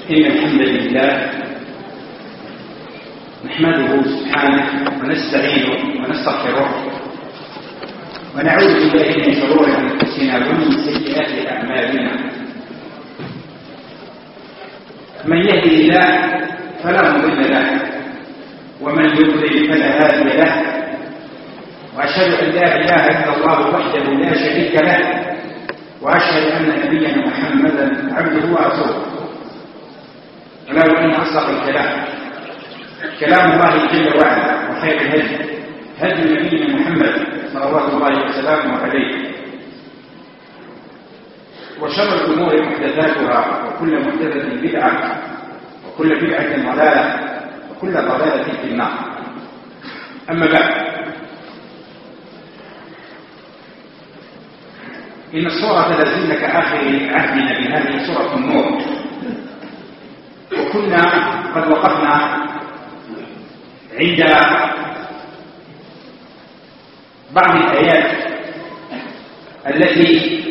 إن الحمد لله نحمده سبحانه ونستعينه ونستغفره ونعوذ بالله من شرور أنفسنا ومن سيئات أعمالنا. من يهده الله فلا مضل له ومن يضلل فلا هادي له، وأشهد أن لا إله إلا الله وحده لا شريك له، وأشهد أن نبينا محمدا عبده ورسوله. ولو أن أصدق الكلام كلام الله جل وعلا، وخير الهدي هدي نبينا محمد صلوات الله وسلامه عليه، وشر الأمور محدثاتها وكل محدثة بدعة وكل بدعة ضلالة وكل ضلالة في النار. أما بعد، إن الصورة لازلنا كآخر عهدنا بهذه سورة النور، وكنا قد وقفنا عند بعض الآيات التي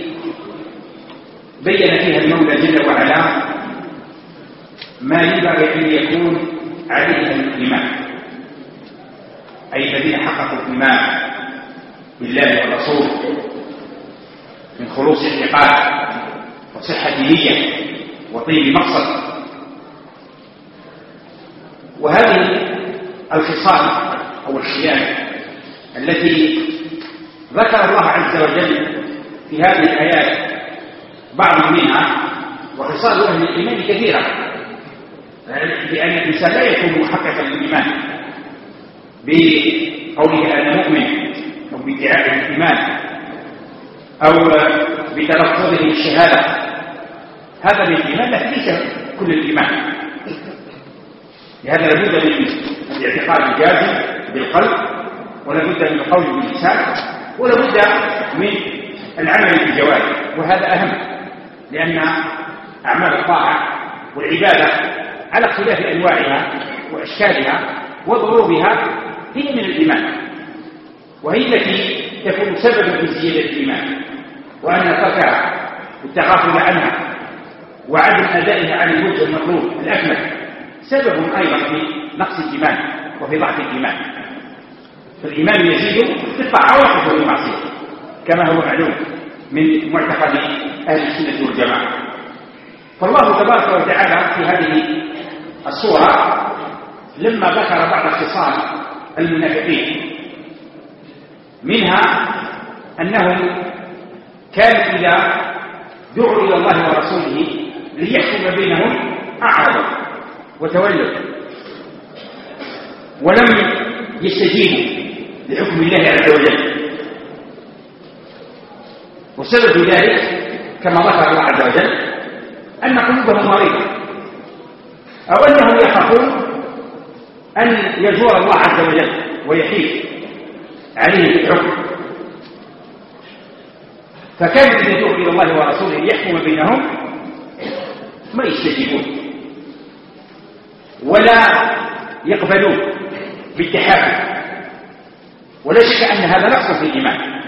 بين فيها المولى جل وعلا ما ينبغي أن يكون عليه الإيمان، أي الذين حققوا الإيمان بالله والرسول من خلوص اعتقاد وصحة نية وطيب مقصد. وهذه الخصال أو الخيانة التي ذكر الله عز وجل في هذه الآيات بعض منها، وخصال أهل الإيمان كثيرة، لأن الإنسان لا يكون محققا للإيمان بقوله أنا مؤمن أو بادعاء الإيمان أو بتلفظه بالشهادة، هذا من الإيمان لا ليس كل الإيمان. لهذا لابد من الاعتقاد الجازم بالقلب، ولابد من القول باللسان، ولابد من العمل بالجوارح، وهذا أهم، لأن أعمال الطاعة والعبادة على اختلاف أنواعها وأشكالها وضروبها هي من الإيمان، وهي التي تكون سببا في زيادة الإيمان، وأن تركها والتغافل عنها وعدم أدائها على الوجه المطلوب الأكمل سبب أيضا في نقص الإيمان وفي ضعف الإيمان. فالإيمان يزيد في الطاعة ويقف في المعصية كما هو معلوم من معتقد أهل السنة والجماعة. فالله تبارك وتعالى في هذه السورة لما ذكر بعض خصال المنافقين، منها أنهم كانوا إذا دعوا إلى الله ورسوله ليحكم بينهم أعرضوا وتولوا ولم يستجيبوا لحكم الله عز وجل. وسبب ذلك كما ذكر الله عز وجل أن قلوبهم مريضة، أو أنهم يخافون أن يجور الله عز وجل ويحيف عليه بالحكم، فكانوا إذا دعوا إلى الله ورسوله ليحكم بينهم ما يستجيبون ولا يقبلون بالتحاكم. ولا شك أن هذا نقص في الإيمان،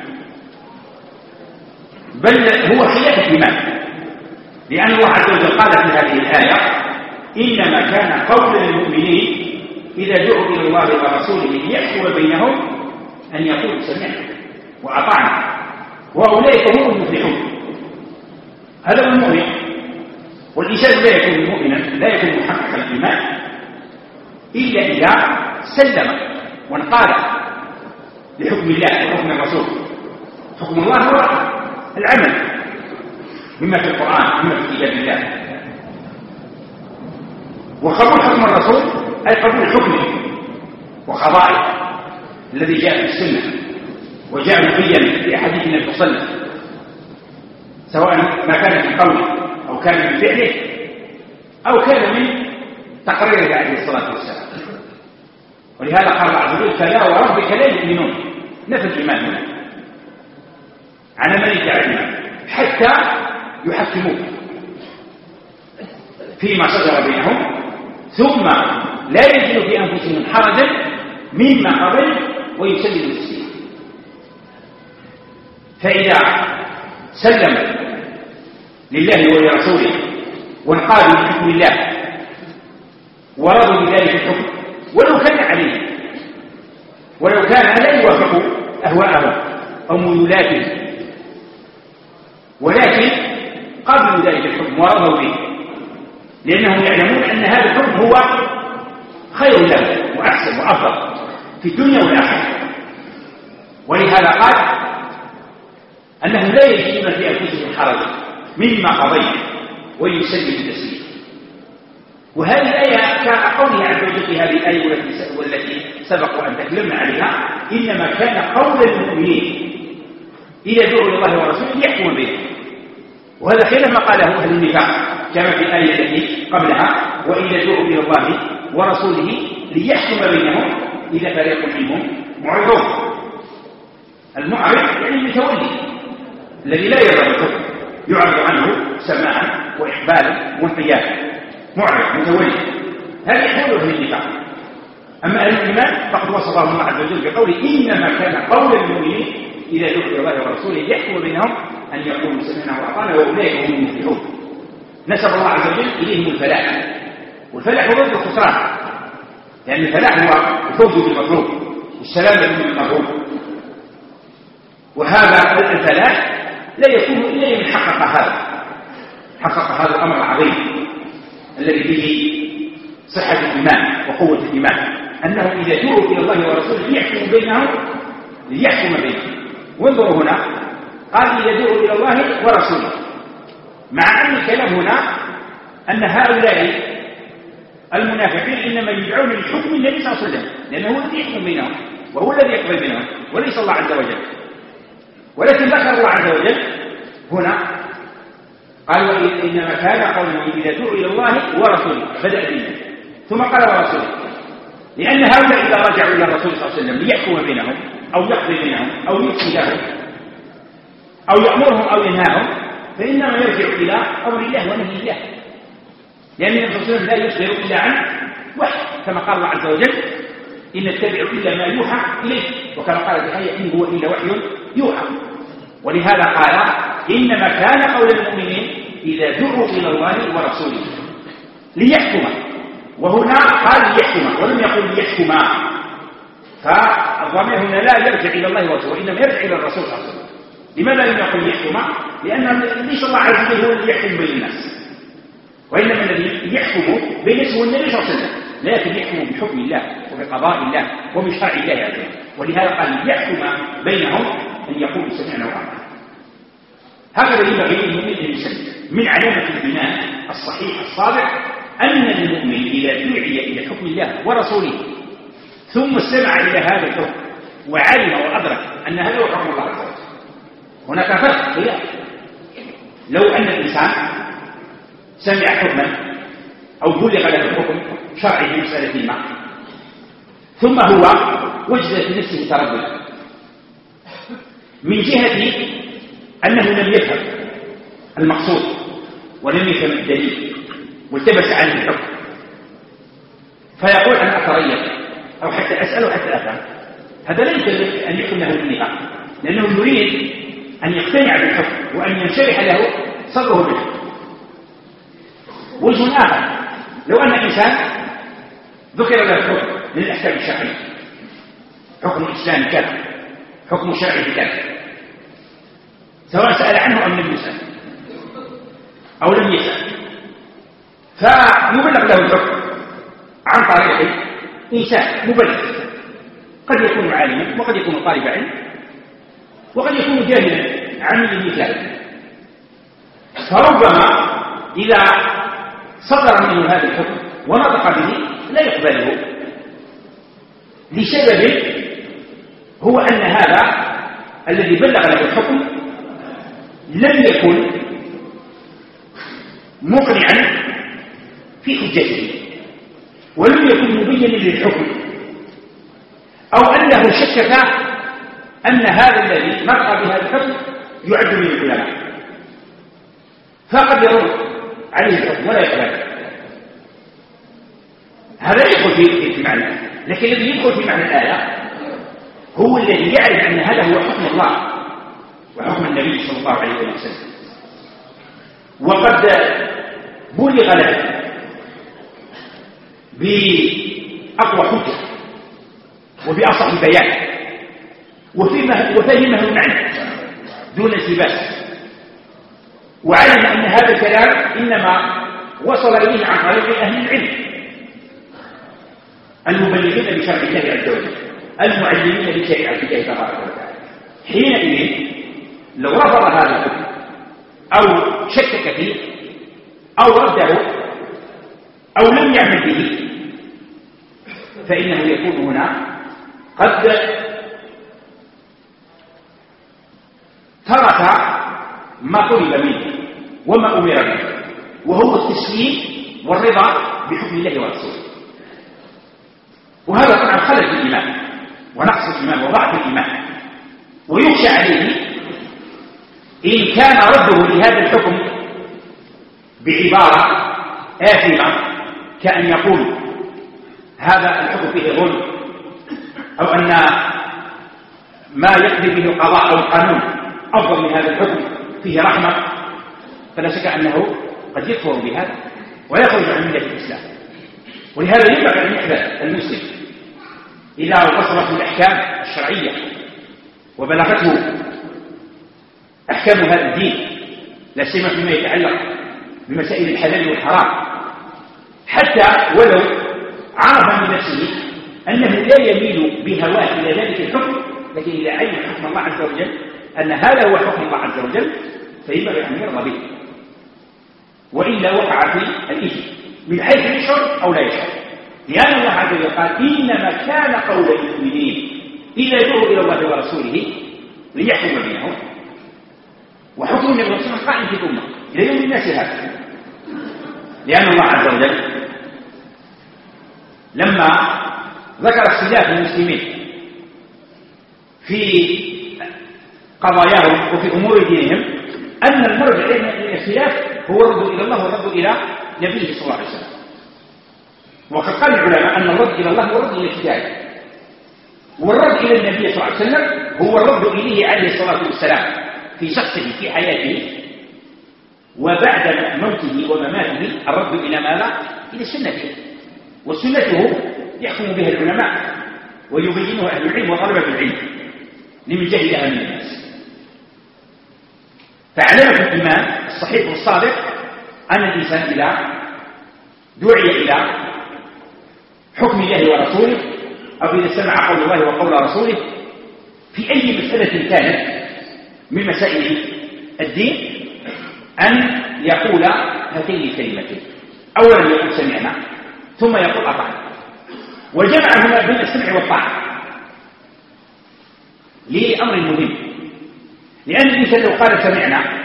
بل هو خلاف الإيمان، لأن الله عز وجل قال في هذه الآية إنما كان قول المؤمنين إذا دعوا إلى الله ورسوله ليحكم بينهم أن يقولوا سمعنا وأطعنا وأولئك هم المفلحون. هذا هو المؤمن. والإنسان لا يكون مؤمنا، لا يكون محققا الإيمان إلا إذا سلم وانقاد لحكم الله وحكم الرسول. حكم الله هو العمل مما في القرآن مما في كتاب الله، وقبول حكم الرسول أي قبول حكمه وقضائه الذي جاء في السنة وجاء مبينا في أحاديث النبي صلى الله عليه وسلم، سواء ما كان من قوله أو كان من فعله أو كان من تقريره عليه الصلاة والسلام. ولهذا قال الله عز وجل فلا وربك لا يؤمنون، نفى الإيمان هنا على من يدعي الإيمان حتى يحكموك فيما شجر بينهم ثم لا يجدوا في أنفسهم حرجا مما قبل ويسلموا تسليما. فإذا سلم لله ولرسوله وانقادوا لحكم الله ورضوا بذلك الحكم ولو كان عليه، ولو كان لا يوافق أهواءهم أو ميولاتهم، ولكن قبلوا ذلك الحكم ورضوا به، لأنهم يعلمون أن هذا الحكم هو خير له وأحسن وأفضل في الدنيا والآخرة. ولهذا قال أنهم لا يجدون في أنفسهم حرجا مما قضيت ويسلم التسليم. وهذه الآية كان قوله عز وجل في هذه الآية والتي سبق أن تكلمنا عليها إنما كان قول المؤمنين إذا دعوا إلى الله ورسوله ليحكم بينهم، وهذا خلاف ما قاله أهل النفاق كما في الآية التي قبلها وإذا دعوا إلى الله ورسوله ليحكم بينهم إذا فريق منهم معرضون. المعرض يعني المتولي الذي لا يرضى بالحكم، يعرض عنه سماعا وإقبالا وانقيادا، معرض متولي، هذا يحول أهل النفاق. أما أهل الإيمان فقد وصفهم الله عز وجل بقوله إنما كان قول المؤمنين إذا دعوا إلى الله ورسوله يحكم بينهم أن يقولوا سمعنا وأطعنا وأولئك هم المفلحون. نسب الله عز وجل إليهم الفلاح، والفلاح هو ضد الخسران، لأن الفلاح هو الفوز بالمطلوب والسلامة من المطلوب، وهذا الفلاح لا يكون إلا من حقق هذا الأمر العظيم الذي فيه صحة الإيمان وقوة الإيمان، أنه إذا دعوا إلى الله ورسوله ليحكم بينهم. وانظروا هنا قال إذا دعوا إلى الله ورسوله، مع أن الكلام هنا أن هؤلاء المنافقين إنما يدعون لحكم النبي صلى الله عليه وسلم، لأنه هو الذي يحكم بينهم وهو الذي يقضي بينهم وليس الله عز وجل. ولكن ذكر الله عز وجل هنا قال إنما كان قوله إذا دعوا إلى الله ورسوله، بدأ بالله ثم قال ورسوله، لأن هؤلاء إذا رجعوا إلى الرسول صلى الله عليه وسلم ليحكم بينهم أو يقضي بينهم أو يفتي لهم أو يأمرهم أو ينهاهم فإنما يرجع إلى أمر الله ونهي الله، لأن النبي صلى الله عليه وسلم لا يصدر إلا عن وحي، كما قال الله عز وجل إن نتبع إلا ما يوحى إليه، وكما قال الآية إن هو إلا وحي يوحى. ولهذا قال إنما كان قول المؤمنين إذا دعوا إلى الله ورسوله ليحكم، وهنا قال ليحكم ولم يقل ليحكما، فالضمير هنا لا يرجع إلى الله ورسوله وإنما يرجع إلى الرسول صلى الله عليه وسلم. لماذا لم يقل ليحكما؟ لأن ليس الله عز وجل هو الذي يحكم بين الناس، وإنما الذي يحكم بين الناس هو النبي صلى الله عليه وسلم، لكن يحكم بحكم الله وبقضاء الله وبشرع الله عز وجل. ولهذا قال ليحكم بينهم أن يقولوا سمعنا وأطعنا. هكذا ينبغي للمؤمن أن يسلم. من علامة الإيمان الصحيح الصادق أن المؤمن إذا دعي إلى حكم الله ورسوله ثم استمع إلى هذا الحكم وعلم وأدرك أن هذا هو حكم الله عز وجل، هناك فرق خلاف. لو أن الإنسان سمع حكما أو بلغ له الحكم شرعي في مسألة ما ثم هو وجد في نفسه تردد من جهة أنه لم يفهم المقصود ولم يفهم الدليل والتبس عليه الحكم، فيقول أنا أتريث أو حتى أسأله حتى أفهم، هذا لا يمكن أن يكون له النفاق، لأنه يريد أن يقتنع بالحكم وأن ينشرح له صدره به. وجه آخر لو أن إنسان ذكر له الحكم من الأحكام الشرعية، حكم الإسلام كذا، حكم شرعي كذا، سواء سأل عنه أم لم يسأل أو لم يسأل، فيبلغ له الحكم عن طريق إنسان مبلغ، قد يكون عالما وقد يكون طالب علم وقد يكون جاهلا عميل مثاله، فربما إذا صدر منه هذا الحكم ونطق به لا يقبله لسبب هو أن هذا الذي بلغ له الحكم لم يكن مقنعا في حجته ولم يكن مبينا للحكم، أو أنه شكك أن هذا الذي نطق بهذا الحكم يعد من العلماء، فقد يرد عليه الحكم ولا يقبل. هذا يدخل في معنى، لكن الذي يدخل في معنى الآية هو الذي يعرف أن هذا هو حكم الله وحكم النبي صلى الله عليه وسلم، وقد بلغ له بأقوى حجة وبأصح بيان وفهمه عنه دون التباس، وعلم أن هذا الكلام إنما وصل إليه عن طريق أهل العلم المبلغين بشرع الله عز وجل المعلمين لشريعة الله تبارك وتعالى. حينئذ لو رفض هذا الحكم أو شكك فيه أو رده أو لم يعمل به فإنه يكون هنا قد ترك ما طلب منه وما أمر به، وهو التسليم والرضا بحكم الله ورسوله. وهذا طبعا خلل في الإيمان ونقص الإيمان وضعف الإيمان، ويخشى عليه إن كان رده لهذا الحكم بعبارة آثمة كأن يقول هذا الحكم فيه ظلم، أو أن ما يقضي به القضاء أو القانون أفضل من هذا الحكم فيه رحمة، فلا شك أنه قد يكفر بهذا ويخرج عن ملة الإسلام. ولهذا ينبغي أن يحذر المسلم إذا وصلت الأحكام الشرعية وبلغته أحكام هذا الدين، لا سيما فيما يتعلق بمسائل الحلال والحرام، حتى ولو عرف من نفسه أنه لا يميل بهواه إلى ذلك الحكم، لكن إذا علم حكم الله عز وجل أن هذا هو حكم الله عز وجل فينبغي أن يرضى به، وإلا وقع في الإثم من حيث يشعر أو لا يشعر، لأن الله عز وجل قال إنما كان قول المؤمنين إذا دعوا إلى الله ورسوله ليحكم بينهم، وحكم النبي صلى الله عليه وسلم قائم في الأمة إلى يوم الناس هذا، لأن الله عز وجل لما ذكر اختلاف المسلمين في قضاياهم وفي أمور دينهم أن المرجع إلى الاختلاف هو الرد إلى الله والرد إلى نبيه صلى الله عليه وسلم. وقد قال العلماء أن الرد إلى الله هو الرد إلى الكتاب، والرد إلى النبي صلى الله عليه وسلم هو الرد إليه عليه الصلاة والسلام في شخصه في حياته، وبعد موته ومماته الرد إلى ماذا؟ إلى سنته، وسنته يحكم بها العلماء ويبينها أهل العلم وطلبة العلم لمن جهلها من الناس. فعلامة الإيمان الصحيح والصادق أن الإنسان إذا دعي إلى حكم الله ورسوله أو إذا سمع قول الله وقول رسوله في أي مسألة كانت من مسائل الدين أن يقول هاتين الكلمتين: أولا يقول سمعنا، ثم يقول أطعنا، وجمع هنا بين السمع والطاعة لأمر مهم، لأن الإنسان لو قال سمعنا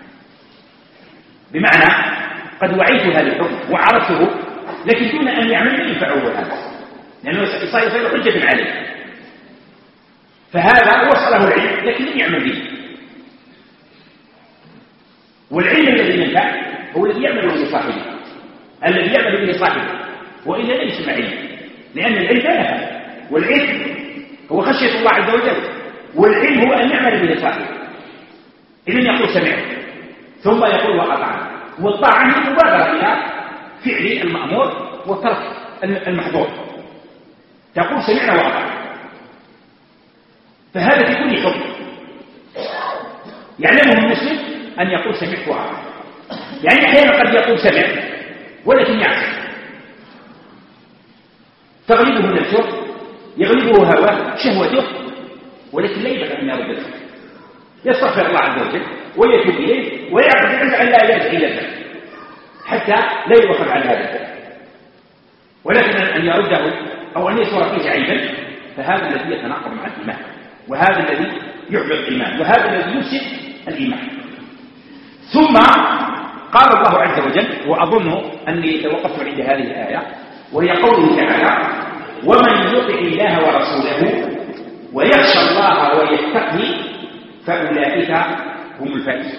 بمعنى قد وعيت هذا الحكم وعرفته لكن دون أن يعمل ما ينفعه هذا، لأنه يصير حجة عليه، فهذا وصله العلم لكن لم يعمل به. والعلم الذي ينفع هو الذي يعمل به صاحبه، الذي يعمل به صاحبه، وإلا لا يسمى علم، لأن العلم لا ينفع، والعلم هو خشية الله عز وجل، والعلم هو أن يعمل به صاحبه. إذن يقول سمعت ثم يقول وأطعنا، والطاعة هي مبادرة إلى فعل المأمور وترك المحظور، تقول سمعنا وأطعنا، فهذا في كل حكم يعلمه المسلم أن يقول سمعت وأطعنا. يعني أحيانا قد يقول سمع ولكن يعصي، تغلبه نفسه، يغلبه هواه شهوته، ولكن لا يبقى أن يرد له، يستغفر الله عز وجل ويتوب إليه ويعبد أن لا يرجع إلى ذلك حتى لا يؤخذ على هذا الذنب، ولكن أن يرده أو أن يصور فيه عيبا فهذا الذي يتناقض مع الإيمان، وهذا الذي يحبط الإيمان، وهذا الذي يفسد الإيمان. ثم قال الله عز وجل، وأظن أني توقفت عند هذه الآية، وهي قوله تعالى: ومن يطع الله ورسوله ويخشى الله ويتقي فأولئك هم الفائزون.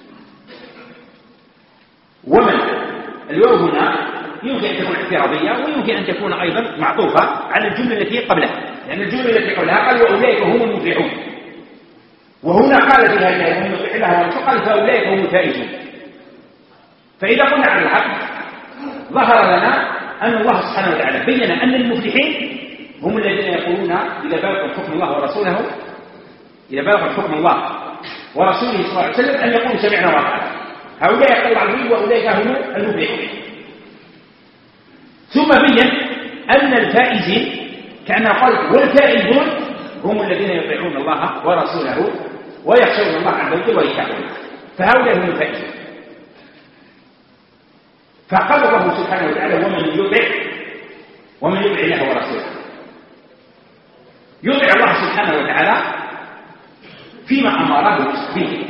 ومن الواو هنا يمكن أن تكون اعتراضية ويمكن أن تكون أيضا معطوفة على الجملة التي قبلها، لأن الجملة التي قبلها قال وأولئك هم المفلحون، وهنا قال فيها الله ومن يطع الله ورسوله قال فأولئك هم الفائزون. فإذا قلنا على الحق ظهر لنا أن الله سبحانه وتعالى بين أن المفلحين هم الذين يقولون إذا بلغ حكم الله ورسوله، إذا بلغ حكم الله ورسوله صلى الله عليه وسلم أن يقولوا سمعنا وأطعنا. هؤلاء يقول العظيم وأولئك هم المفلحون. ثم بين أن الفائزين كأنه قال والفائزون هم الذين يطيعون الله ورسوله ويخشون الله عز وجل ويتقون، فهؤلاء هم الفائزون. فقال الله سبحانه وتعالى ومن يطع الله ورسوله، يطع الله سبحانه وتعالى فيما أمره به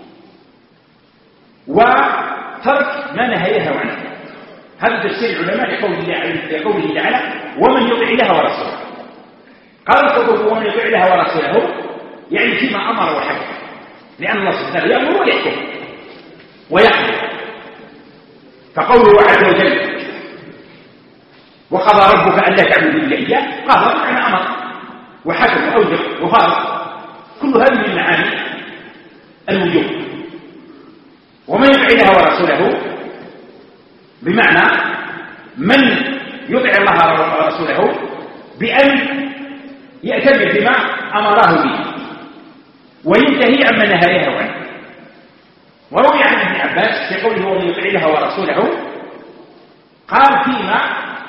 وترك ما نهيه عنه. هذا تفسير العلماء لقوله تعالى ومن يطع الله ورسوله. قال الخطب ومن يطع الله ورسوله يعني فيما أمر وحكم، لأن الله سبحانه يأمر ويحكم ويحكم. فقوله عز وجل وقضى ربك ألا تعبدوا إلا إياه، قضى معنى أمر وحكم وأوجب وفرض، كل هذه من معاني الوجوب. ومن يطع الله ورسوله بمعنى من يطع الله ورسوله بأن يأتمر بما أمره به وينتهي عما نهاه عنه. وروي عن ابن عباس في قوله ومن يطع الله ورسوله قال فيما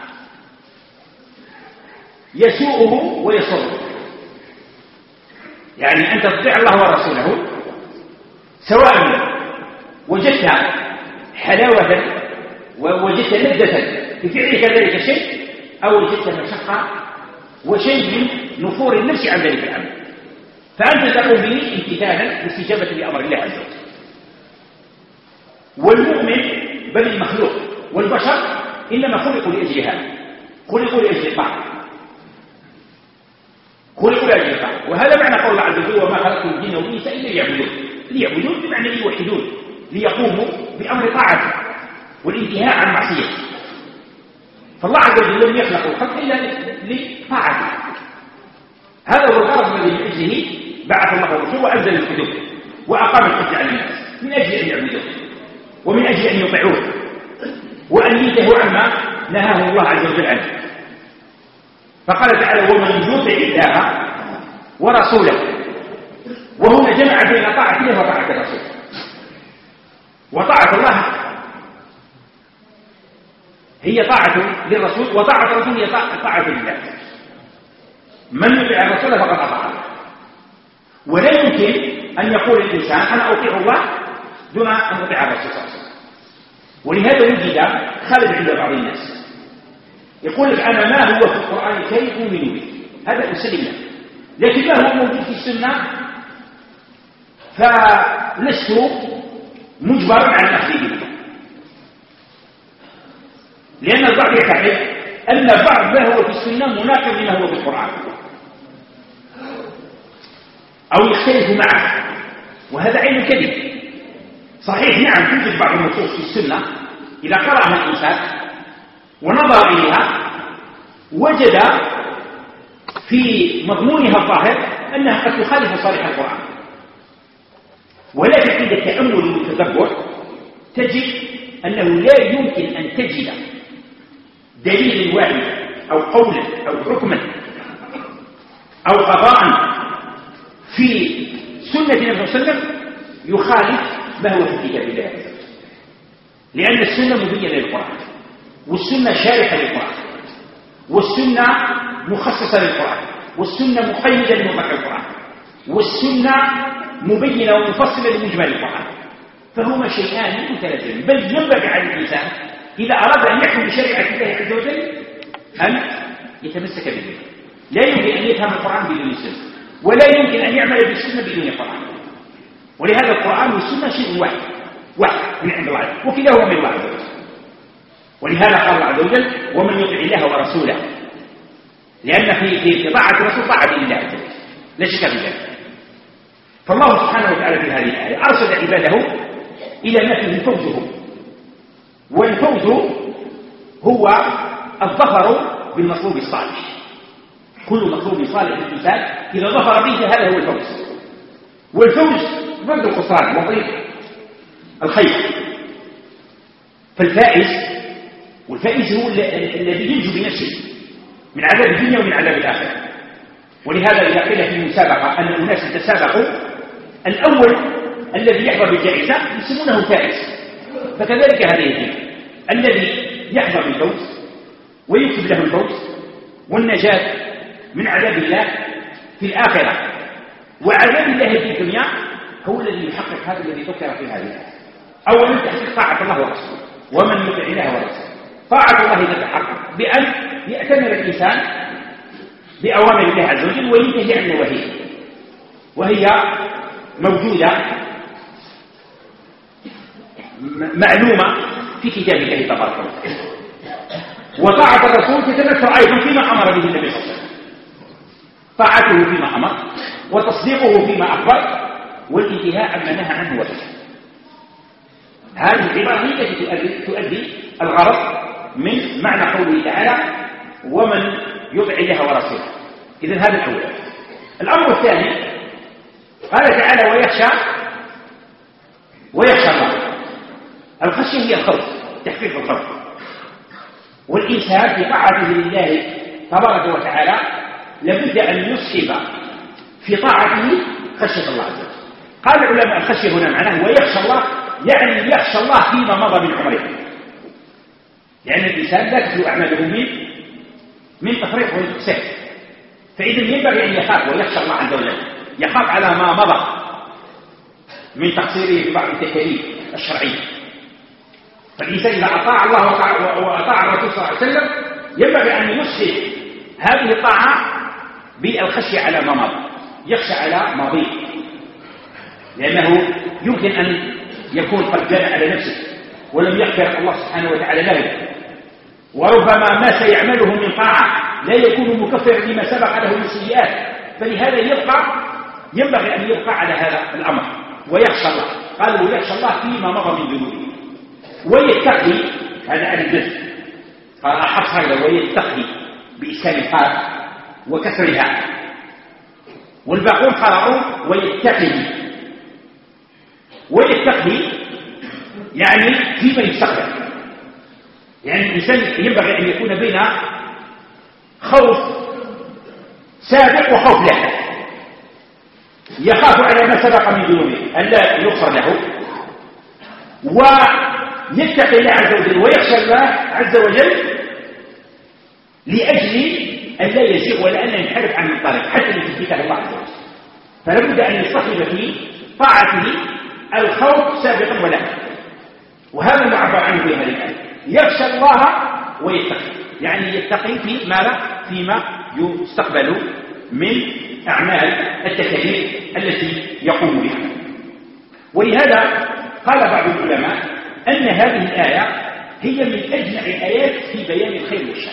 يسوءه ويسره، يعني أنت تطيع الله ورسوله سواء وجدت حلاوة ووجدت لذة في فعلك ذلك الشيء أو وجدت مشقة وشيء من نفور النفس عن ذلك العمل، فأنت تقوم به امتثالا واستجابة لأمر الله عز وجل. والمؤمن بل المخلوق والبشر إنما خلقوا لأجل هذا، خلقوا لأجل الطاعة، خلقوا لأجل الطاعة. وهذا معنى قول الله عز وجل وما خلقت الجن والإنس إلا ليعبدون بمعنى ليوحدون، ليقوموا بأمر طاعته والانتهاء عن معصيته. فالله عز وجل لم يخلق الخلق إلا لطاعته. هذا هو الغرض الذي من أجله بعث الله الرسول وأنزل الكتب وأقام الحج على الناس، من أجل أن يعبدوه ومن أجل أن يطيعوه وأن ينتهوا عما نهاه الله عز وجل عنه. فقال تعالى ومن يطع الله ورسوله، وهنا جمع بين طاعة الله وطاعة الرسول. وطاعة الله هي طاعة للرسول وطاعة الرسول هي طاعة لله. من يطع الرسول فقد أطاع الله. ولا يمكن أن يقول الإنسان أنا أطيع الله دون أن أطيع الرسول صلى الله عليه وسلم. ولهذا وجد خالد عند بعض الناس يقول لك أنا ما هو في القرآن كيف أؤمن به، هذا أسلم له، لكن ما هو موجود في السنة فلست مجبرا على الأخذ به، لأن البعض يعتقد أن بعض ما هو في السنة مناقض لما هو في القرآن أو يختلف معه، وهذا عين الكذب. صحيح نعم توجد بعض النصوص في السنة إذا قرأها الإنسان ونظر إليها وجد في مضمونها الظاهر أنها قد تخالف صالح القرآن، ولكن عند التأمل والتدبر تجد أنه لا يمكن أن تجد دليل واحد أو قولا أو حكما أو قضاء في سنة النبي صلى الله عليه وسلم يخالف ما هو في كتاب الله، لأن السنة مبينة للقرآن، والسنة شارحة للقرآن، والسنة مخصصة للقرآن، والسنة مقيدة لمطلق القرآن، والسنة مبينة ومفصلة لمجمل القرآن. فهما شيئان متلازمان، بل ينبغي على الإنسان إذا أراد أن يحكم بشريعة الله عز وجل أن يتمسك به. لا يمكن أن يفهم القرآن بدون السنة، ولا يمكن أن يعمل بالسنة بدون القرآن. ولهذا القرآن والسنة شيء واحد من عند الله، وكلاهما من الله عز وجل. ولهذا قال الله عز وجل ومن يطع الله ورسوله، لأن في طاعة الرسول طاعة لله عز وجل لا شك في ذلك. فالله سبحانه وتعالى في هذه الآية أرشد عباده إلى نفي فوزهم، والفوز هو الظفر بالمطلوب الصالح. كل مطلوب صالح للإنسان إذا ظفر به هذا هو الفوز. والفوز ضد الخسران وطريق الخير. فالفائز والفائز هو الذي ينجو بنفسه من عذاب الدنيا ومن عذاب الآخرة. ولهذا إذا قيل في المسابقة أن الناس يتسابقوا، الأول الذي يحظى بالجائزة يسمونه فائز، فكذلك هذه الدنيا الذي يحظى بالفوز ويكتب له الفوز والنجاة من عذاب الله في الآخرة وعذاب الله في الدنيا هو الذي يحقق هذا الذي ذكر في هذه الآية. أولا تحقيق طاعة الله ورسوله، ومن يطع الله ورسوله. طاعة الله تتحقق بأن يأتمر الإنسان بأوامر الله عز وجل وينتهي عن نواهيه، وهي موجودة معلومة في كتاب الله تبارك وتعالى. وطاعة الرسول تتمثل أيضا فيما أمر به النبي صلى الله عليه وسلم، طاعته فيما أمر وتصديقه فيما أخبر والانتهاء عما نهى عنه وسلم. هذه العبارة هي التي تؤدي الغرض من معنى قوله تعالى ومن يطع الله ورسوله. إذن هذا الأول. الأمر الثاني قال تعالى ويخشى الله. الخشية هي الخوف، تحقيق الخوف، والإنسان في طاعته لله تبارك وتعالى لابد أن يصحب في طاعته خشية الله عز وجل. قال العلماء الخشية هنا معناه ويخشى الله، يعني يخشى الله فيما مضى من عمره، لأن الإنسان لا تخلو أعماله من تفريط والإقسام، فإذا ينبغي أن يخاف ويخشى الله عز وجل، يخاف على ما مضى من تقصيره في بعض التكاليف الشرعية. فالإنسان إذا أطاع الله وأطاع الرسول صلى الله عليه وسلم ينبغي أن يصحب هذه الطاعة بالخشية على ما مضى، يخشى على ماضيه، لأنه يمكن أن يكون قد جنى على نفسه ولم يغفر الله سبحانه وتعالى له، وربما ما سيعمله من طاعة لا يكون مكفرا لما سبق له من سيئات، فلهذا ينبغي أن يبقى على هذا الأمر ويخشى الله. قالوا ويخشى الله فيما مضى من ذنوبه ويتقي، هذا على الجزء قال حفص هذا ويتقي بإسكان القاف وكسرها، والباقون قرأوا ويتقي يعني فيما يستقبل، يعني الإنسان ينبغي أن يكون بين خوف سابق وخوف لاحق، يخاف على ما سبق من ذنوبه أن لا يغفر له، ويتقي الله عز وجل ويخشى الله عز وجل لأجل أن لا يزيغ ولا أن ينحرف عن الطريق حتى يثبته الله عز وجل. فلا بد أن يصطحب في طاعته الخوف سابقا ولاحقا، وهذا المعبر عنه في هذه الآية يخشى الله ويتقي، يعني يتقي في ماذا؟ فيما يستقبل من أعمال التكاليف التي يقوم بها. ولهذا قال بعض العلماء أن هذه الآية هي من أجمع الآيات في بيان الخير والشر،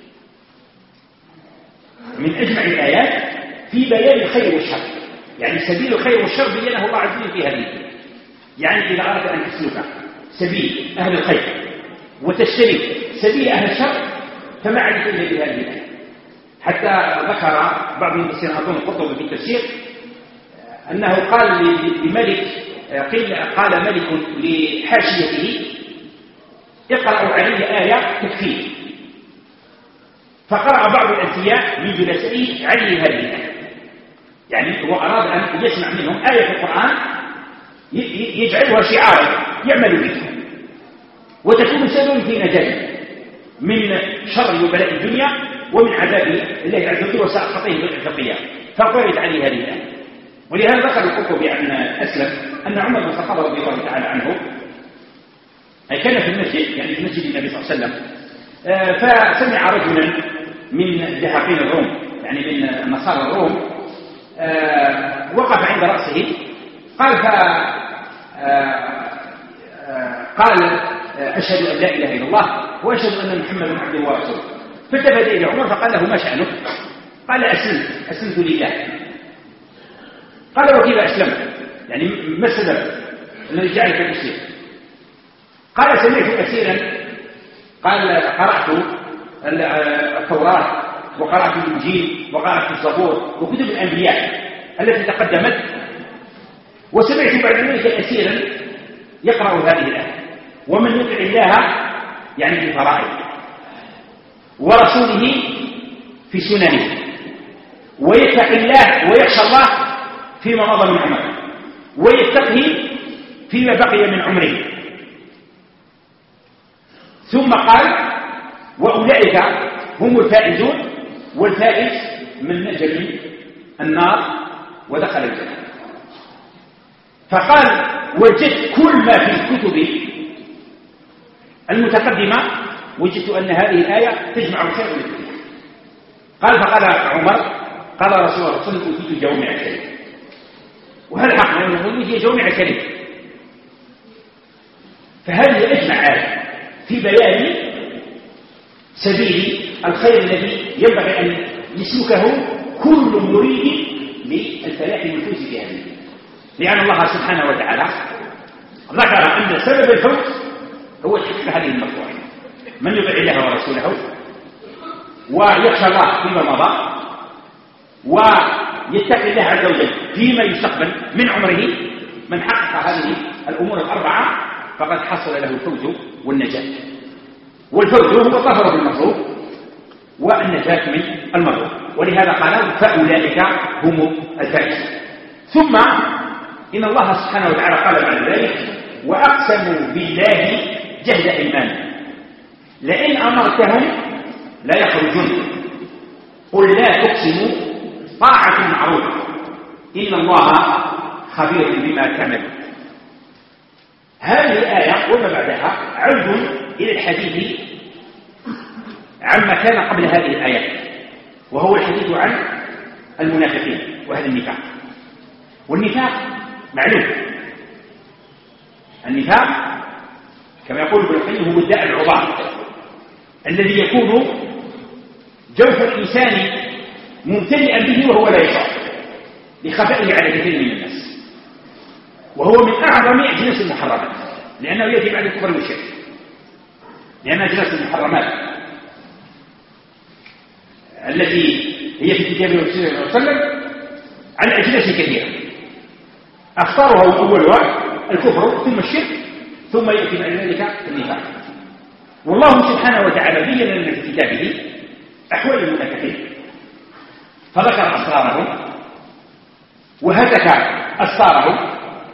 من أجمع الآيات في بيان الخير والشر، يعني سبيل الخير والشر بينه الله عز وجل في هذه الآية. يعني إذا أردت أن تسلك سبيل أهل الخير وتجتنب سبيل أهل الشر فما عليك إلا بهذه الآية. حتى ذكر بعض المفسرين أظن القرطبي في التفسير أنه قال لملك، قال ملك لحاشيته اقرأوا علي آية تكفيه، فقرأ بعض الأنبياء من جلسائه عليه هذه الآية، يعني هو أراد أن يسمع منهم آية في القرآن يجعلها شعارا يعمل به وتكون سببا في نجاته من شر وبلاء الدنيا ومن عذاب الله عز وجل وسخطه في القيامة، فقرأت عليه هذه الآية. ولهذا ذكر القرطبي عن أسلم أن عمر بن الخطاب رضي الله تعالى عنه كان في المسجد، يعني في مسجد النبي صلى الله عليه وسلم، فسمع رجلا من دهاقين الروم، يعني من نصارى الروم، وقف عند رأسه قال أشهد أن لا إله إلا الله وأشهد أن محمدا عبده ورسوله، فالتفت إلى عمر فقال له ما شأنك؟ قال أسلمت لله. قال وكيف أسلمت؟ يعني ما السبب الذي جعلك تسلم؟ قال سمعت كثيرا، قال قرأت التوراة وقرأت الإنجيل وقرأت الزبور وكتب الأنبياء التي تقدمت، وسمعت بعد ذلك كثيرا يقرأ هذه الآية ومن يطع الله يعني في فرائض، ورسوله في سننه، ويتقي الله ويخشى الله فيما مضى من عمره، ويتقي فيما بقي من عمره. ثم قال وأولئك هم الفائزون، والفائز من نجا من النار ودخل الجنة. فقال وجدت كل ما في الكتب المتقدمة، وجدت أن هذه الآية تجمع الخير والدنيا. فقال عمر قال رسول الله صلى الله عليه وسلم أوتيت جوامع الكلم، وهل حق أنه هي جوامع الكلم؟ فهذه أجمع آية في بيان سبيل الخير الذي ينبغي أن يسلكه كل مريد للفلاح والفوز في هذه، لأن الله سبحانه وتعالى ذكر أن سبب الفوز هو تحقيق هذه المطلوبات. من يطع الله ورسوله ويخشى الله فيما مضى ويتقي الله عز وجل فيما يستقبل من عمره، من حقق هذه الأمور الأربعة فقد حصل له الفوز والنجاة. والفوز هو الظفر بالمطلوب والنجاة من المطلوب، ولهذا قال فأولئك هم الفائزون. ثم إن الله سبحانه وتعالى قال بعد ذلك وأقسموا بالله جهد أيمانهم لئن أمرتهم لا يخرجون قل لا تقسموا طاعة معروفة إن الله خبير بما تعملون. هذه الآية وما بعدها عود إلى الحديث عما كان قبل هذه الآيات، وهو الحديث عن المنافقين وأهل النفاق. والنفاق معلوم، النفاق كما يقول ابن القيم هو الداء العضال الذي يكون جوف الإنسان ممتلئا به وهو لا يشعر لخفائه على كثير من الناس، وهو من أعظم أجناس المحرمات لأنه يأتي بعد الكفر والشرك، لأن أجناس المحرمات التي هي في كتاب الرسول صلى الله عليه وسلم على أجناس كثيرة، أخطرها وأولها الكفر ثم الشرك ثم يأتي بعد ذلك النفاق. والله سبحانه وتعالى بين لنا في كتابه أحوال المنافقين فذكر أسرارهم وهتك أسرارهم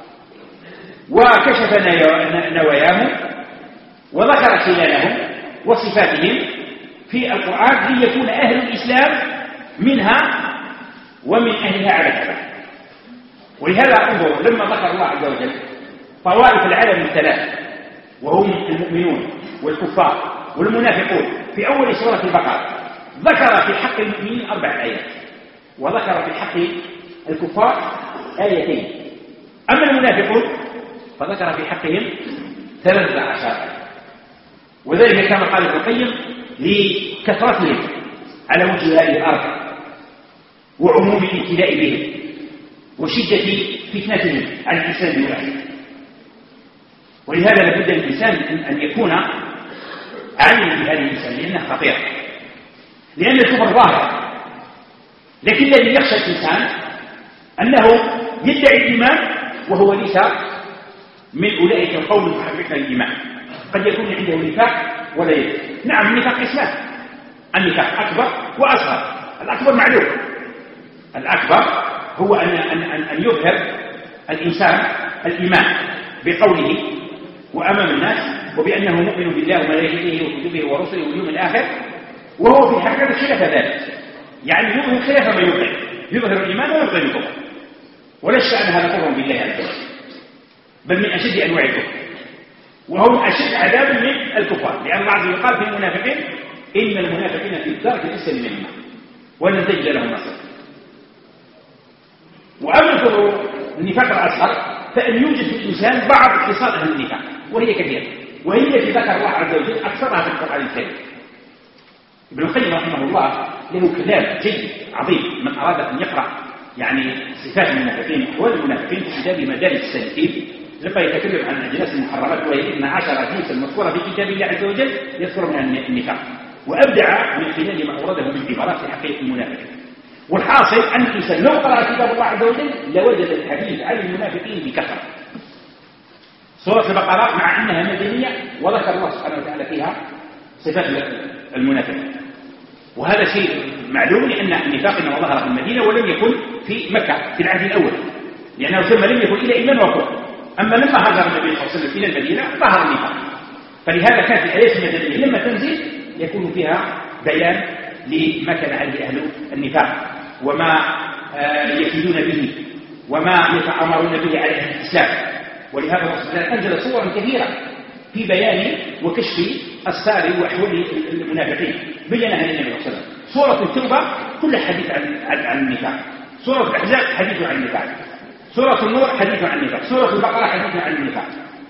وكشف نواياهم وذكر خلالهم وصفاتهم في القرآن ليكون أهل الإسلام منها ومن أهلها على كذا. ولهذا انظروا لما ذكر الله عز وجل طوائف العالم الثلاث وهم المؤمنون والكفار والمنافقون في أول سورة البقرة، ذكر في حق المؤمنين 4 آيات وذكر في حق الكفار 2 آيات. أما المنافقون فذكر في حقهم 13 آية، وذلك كما قال ابن القيم لكثرتهم على وجه هذه الأرض وعموم الابتلاء بهم وشدة فتنتهم على الإنسان والعالم. ولهذا لابد للإنسان أن يكون عالما بهذه الإنسان لأنها خطيرة، لأن الكفر ظاهر، لكن الذي يخشى الإنسان أنه يدعي الإيمان وهو ليس من أولئك القوم المحققين للإيمان، قد يكون عنده نفاق ولا يدري. نعم النفاق إسلام، النفاق أكبر وأصغر. الأكبر معلوم، الأكبر هو أن يظهر الإنسان الإيمان بقوله وأمام الناس وبأنه مؤمن بالله وملائكته وكتبه ورسله واليوم الآخر، وهو في حقيقة خلاف ذلك، يعني يظهر خلاف ما يظهر الإيمان ويظهر الكفر، ولا شك أن هذا كفر بالله عز وجل، بل من أشد أنواع الكفر، وهو من أشد عذابا من الكفار، لأن الله عز وجل قال في المنافقين إن المنافقين في الدرك الأسفل من النار ولن تجد لهم نصيرا. وأما النفاق الأصغر فإن يوجد في الإنسان بعض خصال أهل النفاق وهي كثيرة، وهي التي ذكر الله عز وجل أكثرها في القرآن الكريم. ابن القيم رحمه الله له كلام جيد عظيم، من أراد أن يقرأ يعني صفات المنافقين وأحوال المنافقين في كتاب مدارج السالكين لقد يتكلم عن أجناس المحرمات وهي 12 جنسا مذكورة في كتاب الله عز وجل يذكر منها النفاق، وأبدع من خلال ما أورده من عبارات في حقيقة المنافقين. والحاصل أن الإنسان لو قرأ كتاب الله عز وجل لوجد الحديث عن المنافقين بكثرة، سورة البقرة مع أنها مدنية وذكر الله سبحانه وتعالى فيها صفات المنافقين، وهذا شيء معلوم لأن النفاق إنما ظهر في المدينة ولم يكن في مكة في العهد الأول، لأنه ثم لم يكن إلا إيمان وكفر. أما لما هاجر النبي صلى الله عليه وسلم إلى المدينة ظهر النفاق، فلهذا كانت الآيات المدنية لما تنزل يكون فيها بيان لما كان عليه أهل النفاق وما يكيدون به وما يتآمرون به على أهل الإسلام. ولهذا الله سبحانه أنزل صورا كثيرة في بيان وكشف أسرار وأحوال المنافقين بينها للنبي صلى الله عليه وسلم. سورة التوبة كلها حديث عن النفاق، سورة الأحزاب حديث عن النفاق، سورة النور حديث عن النفاق، سورة البقرة حديث عن النفاق.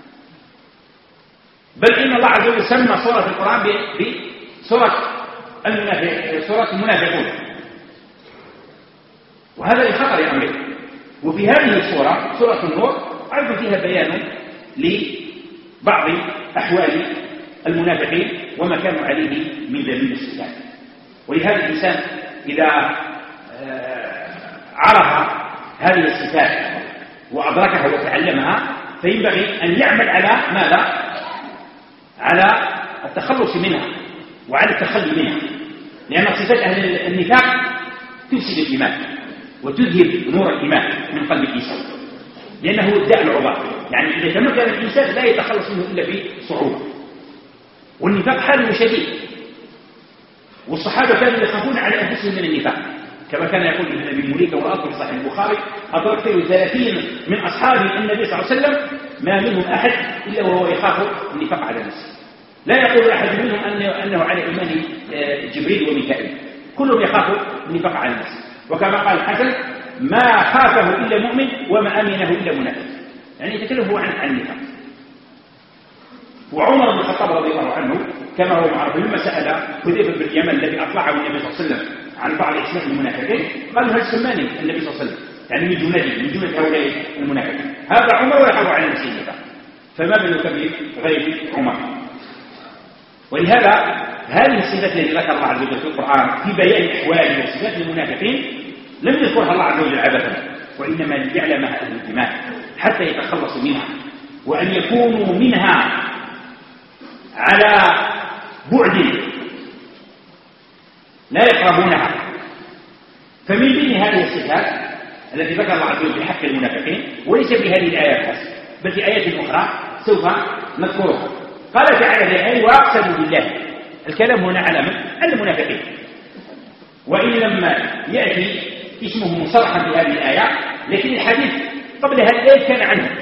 بل إن الله عز وجل سمى سورة القرآن بسورة المنافقون، وهذا لخطر أمره. وفي هذه السورة سورة النور أيضا فيها بيان لبعض أحوال المنافقين وما كانوا عليه من ذنوب الصفات. ولهذا الإنسان إذا عرف هذه الصفات وأدركها وتعلمها فينبغي أن يعمل على ماذا؟ على التخلص منها وعلى التخلي منها، لأن صفات أهل النفاق تفسد الإيمان وتذهب نور الإيمان من قلب الإنسان، لأنه الداء العضال. يعني إذا تمكن الإنسان لا يتخلص منه إلا بصعوبة. والنفاق حاله شديد، والصحابة كانوا يخافون على أنفسهم من النفاق، كما كان يقول ابن أبي مليكة وأذكر صحيح البخاري أدركت 30 من أصحاب النبي صلى الله عليه وسلم ما منهم أحد إلا وهو يخاف النفاق على نفسه. لا يقول أحد منهم أنه على إيمان جبريل وميكائيل، كلهم يخافوا النفاق على نفسه. وكما قال الحسن ما خافه إلا مؤمن وما أمنه إلا منافق، يعني يتكلم هو عن النفاق. وعمر بن الخطاب رضي الله عنه كما هو معروف لما سأل حذيفة بن اليمن الذي أطلعه النبي صلى الله عليه وسلم عن بعض أسماء المنافقين قال هل سماني النبي صلى الله عليه وسلم، يعني من جنة هؤلاء المنافقين. هذا عمر ويخاف على نفسه النفاق، فما بالك بغير عمر. ولهذا هذه الصفات التي ذكر الله عز وجل في القرآن في بيان أحوال وصفات المنافقين لم يذكرها الله عز وجل عبثا، وإنما ليعلمها أهل الإيمان حتى يتخلصوا منها وأن يكونوا منها على بعد لا يقربونها. فمن بين هذه الصفات التي ذكر الله عز وجل بحق المنافقين، وليس في هذه الآيات بس بل في آيات أخرى سوف نذكرها، قال تعالى في الآية وأقسموا بالله. الكلام هنا على من؟ المنافقين. وإن لما يأتي اسمه مصرحا في هذه الآية لكن الحديث قبل هذه الآية كان عنه.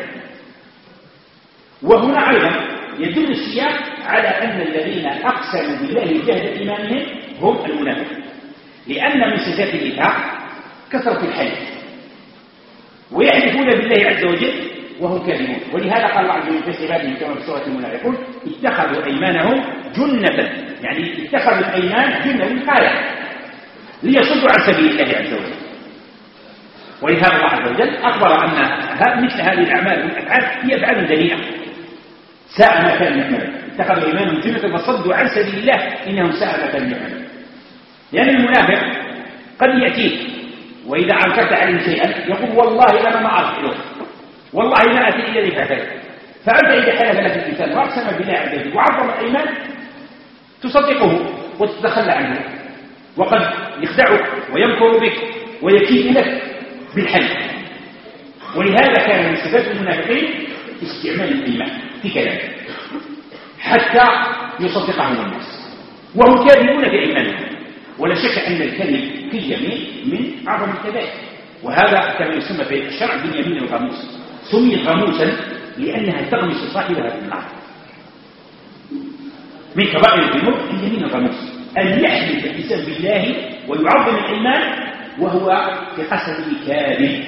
وهنا أيضا يدل السياق على أن الذين أقسموا بالله جهد إيمانهم هم المنافقين، لأن من صفات النفاق كثرة الحلف، ويحلفون بالله عز وجل وهم كاذبون. ولهذا قال الله عز وجل في صفاتهم كما في سورة المنافقون اتخذوا أيمانهم جنة، يعني اتخذوا الأيمان جنة وقاية ليصدوا عن سبيل الله عز وجل. ولهذا الله عز وجل أخبر أن مثل هذه الأعمال والأفعال هي أفعال دنيئة ساء ما كان يعملون. اتخذوا أيمانهم جنة فصدوا عن سبيل الله إنهم ساء ما كانوا يعملون. لأن المنافق قد يأتيك وإذا أنكرت عليه شيئا يقول والله أنا ما أرسله، والله ما أتي إلا لفعله. فأنت إذا حلف لك الإنسان وأقسم بالله عز وجل وعظم الأيمان تصدقه وتتخلى عنه، وقد يخدعك ويمكر بك ويكيد لك بالحلف. ولهذا كان من صفات المنافقين استعمال الإيمان في كلامه حتى يصدقهم الناس وهم كاذبون في إيمانهم. ولا شك أن الكذب في اليمين من أعظم الكبائر، وهذا كما يسمى في الشرع باليمين الغموس. سميت غموسا لأنها تغمس صاحبها في النار. من كبائر الذنوب اليمين الغموس، أن يحلف الإنسان بالله ويعظم الإيمان وهو في قسمه كاذب،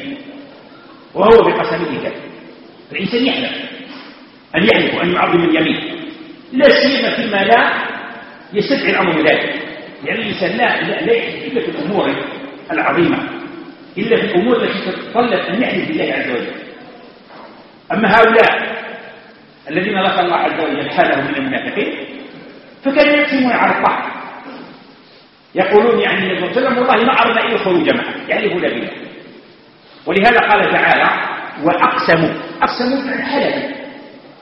الإنسان يحلف أن يحلف وأن يعظم اليمين، لا سيما فيما لا يستدعي الأمر ذلك. يعني الإنسان لا يحلف إلا في الأمور العظيمة، إلا في الأمور التي تتطلب أن يحلف بالله عز وجل. أما هؤلاء الذين ذكر الله عز وجل حالهم من المنافقين فكانوا يقسمون على الطاعة، يقولون يعني النبي صلى الله عليه وسلم والله ما أردنا إلا الخروج معه، يحلفون بالله. ولهذا قال تعالى وأقسموا، أقسموا عن حلف،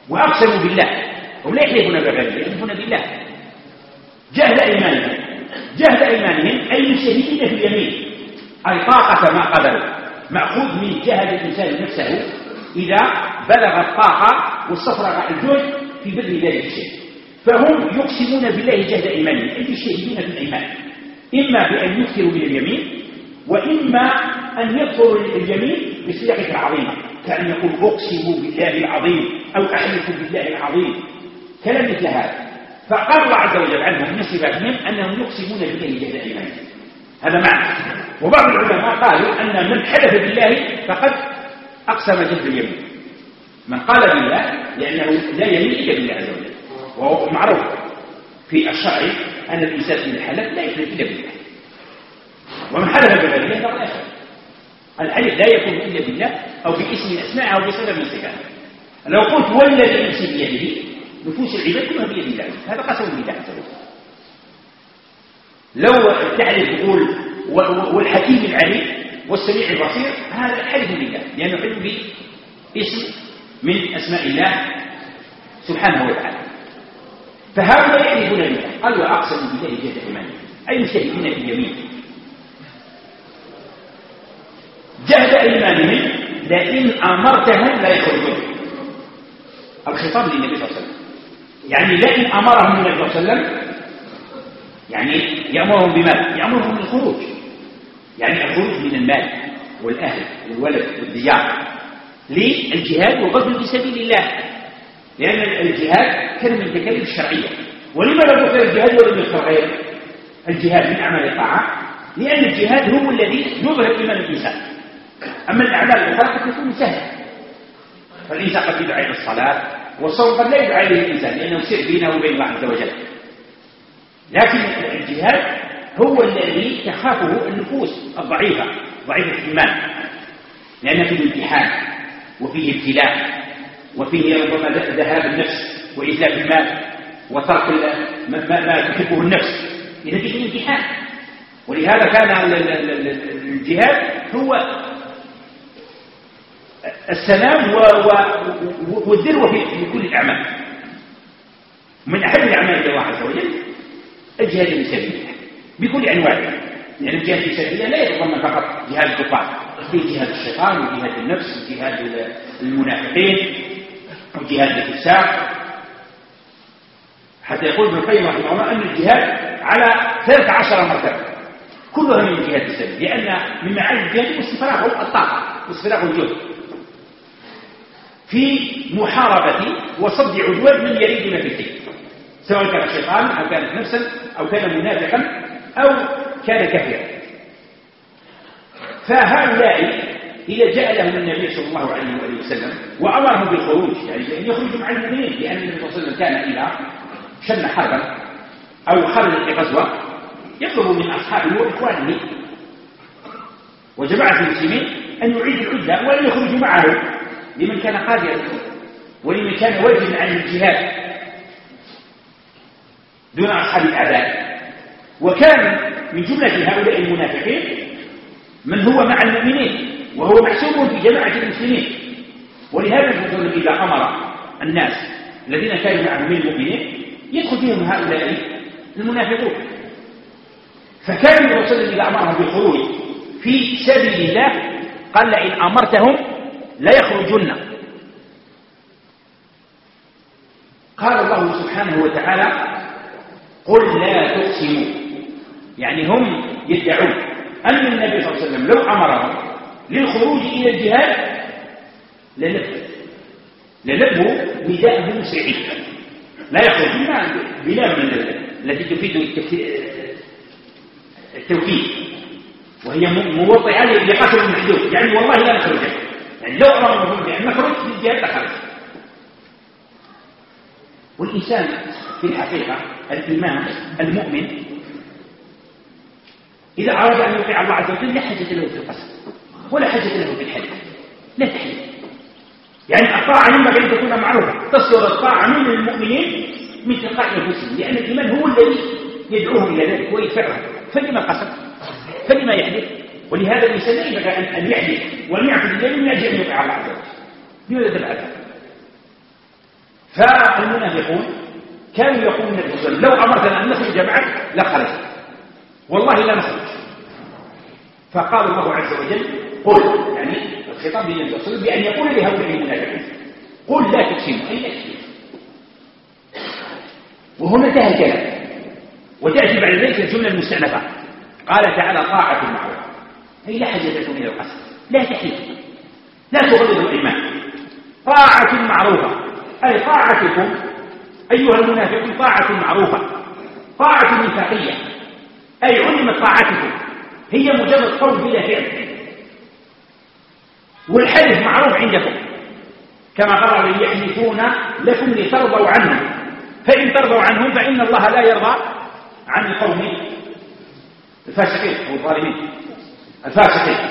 وأقسموا بالله، هم لا يحلفون بغيره، يحلفون بالله جهد أيمانهم، أي مجتهدين في اليمين، أي طاقة ما قدروا، مأخوذ من جهد الإنسان نفسه إذا بلغ الطاقة واستفرغ الجهد في بذل ذلك الشيء، فهم يقسمون بالله جهد أيمانهم، أي يجتهدون في الأيمان، إما بأن يكثروا من اليمين، وإما أن يكثروا اليمين بصيغة العظيمة، كأن يقول أقسم بالله العظيم أو أحلف بالله العظيم، كلام مثل هذا. فقال الله عز وجل عنهم من صفاتهم أنهم يقسمون بالله جهد أيمانهم، هذا معنى. وبعض العلماء قالوا أن من حلف بالله فقد أقسم جهد اليمين، من قال بالله لأنه لا يمين إلا بالله عز وجل، وهو معروف في الشرع أن الإنسان من الحلف لا يحلف إلا بالله، ومن حلف بغير الله فقد أشرك. الحلف لا يكون إلا بالله أو باسم أسماء أو بصفة من صفاته. لو قلت والذي نفسي بيده، نفوس العباد كلها بيد الله، هذا قسم بالله عز وجل. لو تعرف تقول والحكيم العليم والسميع البصير، هذا حلف بالله، لأنه حلف باسم من أسماء الله سبحانه وتعالى. فهؤلاء يحلفون بالله، قال وأقسموا بالله جهد أيمانهم، أي مجتهدين في اليمين جهد أيمانهم، لئن أمرتهم لا يخرجون. الخطاب للنبي صلى الله عليه وسلم، يعني لئن أمرهم النبي صلى الله عليه وسلم، يعني يأمرهم بماذا؟ يأمرهم بالخروج، يعني الخروج من المال والأهل والولد والديار للجهاد وبذل في سبيل الله، لأن الجهاد كان من التكاليف الشرعية. ولماذا ذكر الجهاد ولم يذكر غيره؟ الجهاد من أعمال الطاعة، لأن الجهاد هو الذي يظهر إيمان الإنسان، أما الأعمال الأخرى قد تكون سهلة، فالإنسان قد يدعى إلى الصلاة، والصوم قد لا يدعى إليه الإنسان لأنه سر بينه وبين الله عز وجل، لكن الجهاد هو الذي تخافه النفوس الضعيفة، ضعيفة الإيمان، لأن فيه امتحان وفيه ابتلاء وفيه ربما ذهاب النفس وإتلاف المال وترك ما تحبه النفس، إذا فيه امتحان. ولهذا كان الجهاد هو السلام والذروة في كل الأعمال. من أحب الأعمال إلى الله عز وجل الجهاد في سبيل الله بكل أنواعه، لأن الجهاد في سبيل الله لا يتضمن فقط جهاد الكفار، في جهاد الشيطان وجهاد النفس وجهاد المنافقين وجهاد الفساق، حتى يقول ابن القيم رحمه الله أن الجهاد على 13 مرتبة كلها من الجهاد في سبيل، لأن من معاني الجهاد استفراغ الطاقة واستفراغ الجهد في محاربة وصد عدوان من يريدنا في الدين، سواء كان شيطان أو كانت نفسا أو كان منافقا أو كان كافرا. فهؤلاء إذا جاء لهم النبي صلى الله عليه وآله وسلم وأمرهم بالخروج، يعني أن يخرجوا مع المؤمنين، لأن النبي صلى الله عليه وسلم كان إذا شن حربا أو خرج لغزوة يطلب من أصحابه وإخوانه وجماعة المسلمين أن يعيدوا العدة وأن يخرجوا معه لمن كان قادرا ولمن كان واجبا عن الجهاد دون أصحاب الأعداء. وكان من جملة هؤلاء المنافقين من هو مع المؤمنين وهو محسوب في جماعة المسلمين، ولهذا الرسول إذا أمر الناس الذين كانوا معه من المؤمنين يدخل فيهم هؤلاء المنافقون. فكان الرسول إذا أمرهم بالخروج في سبيل الله قال لئن أمرتهم لا يخرجن. قال الله سبحانه وتعالى قل لا تقسموا، يعني هم يدعون أن النبي صلى الله عليه وسلم لو أمرهم للخروج إلى الجهاد للبوا نداءه مسرعين، لا يخرجون بلا من التي تفيد التوكيد، وهي موطئة لقتل المحدود، يعني والله لا نخرج، يعني لو أمرهم بأن نخرج للجهاد لخرج. والإنسان في الحقيقة الإمام المؤمن إذا أراد أن يطيع الله عز وجل لا حاجة له في القسم ولا حاجة له في الحلف، لا تحلف، يعني الطاعة ينبغي أن تكون معروفة، تصدر الطاعة من المؤمنين من تلقاء أنفسهم، لأن الإيمان هو الذي يدعوهم إلى ذلك ويدفعهم. فلما قسم؟ فلما يحلف؟ ولهذا الإنسان لا ينبغي أن يحلف وأن يعبد الله من أجل أن يطيع الله عز وجل، لماذا تفعل؟ فالمنافقون كانوا يقولون للرسول لو أمرتنا أن نخرج معك لخرج، والله لا نخرج. فقال الله عز وجل قل، يعني الخطاب للنبي صلى الله عليه وسلم بأن يقول لهؤلاء المنافقين قل لا تقسموا، أي لا تقسموا. وهنا انتهى الكلام، وتأتي بعد ذلك الجملة المستأنفة. قال تعالى طاعة معروفة، أي لا حاجة لكم إلى القسم، لا تحيل، لا تغلظوا الإيمان. طاعة معروفة أي طاعتكم أيها المنافقون طاعة معروفة، طاعة نفاقية، أي علمت طاعتكم هي مجرد قول بلا فعل، والحلف معروف عندكم كما قال يحلفون لكم لترضوا عنهم، فإن ترضوا عنهم فإن الله لا يرضى عن القوم الفاسقين أو الظالمين الفاسقين.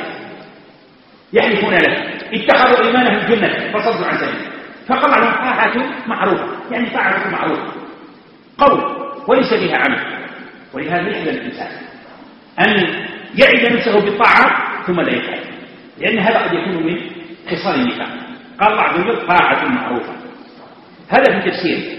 يحلفون له اتخذوا إيمانهم جنة فصدوا عن سبيله، فقال لهم طاعة معروفة، يعني طاعة معروفة قول وليس بها عمل. ولهذا يحذر الإنسان أن يعد نفسه بالطاعة ثم لا يفعل، لأن هذا قد يكون من خصال النفاق. قال الله عز وجل طاعة معروفة، هذا في تفسير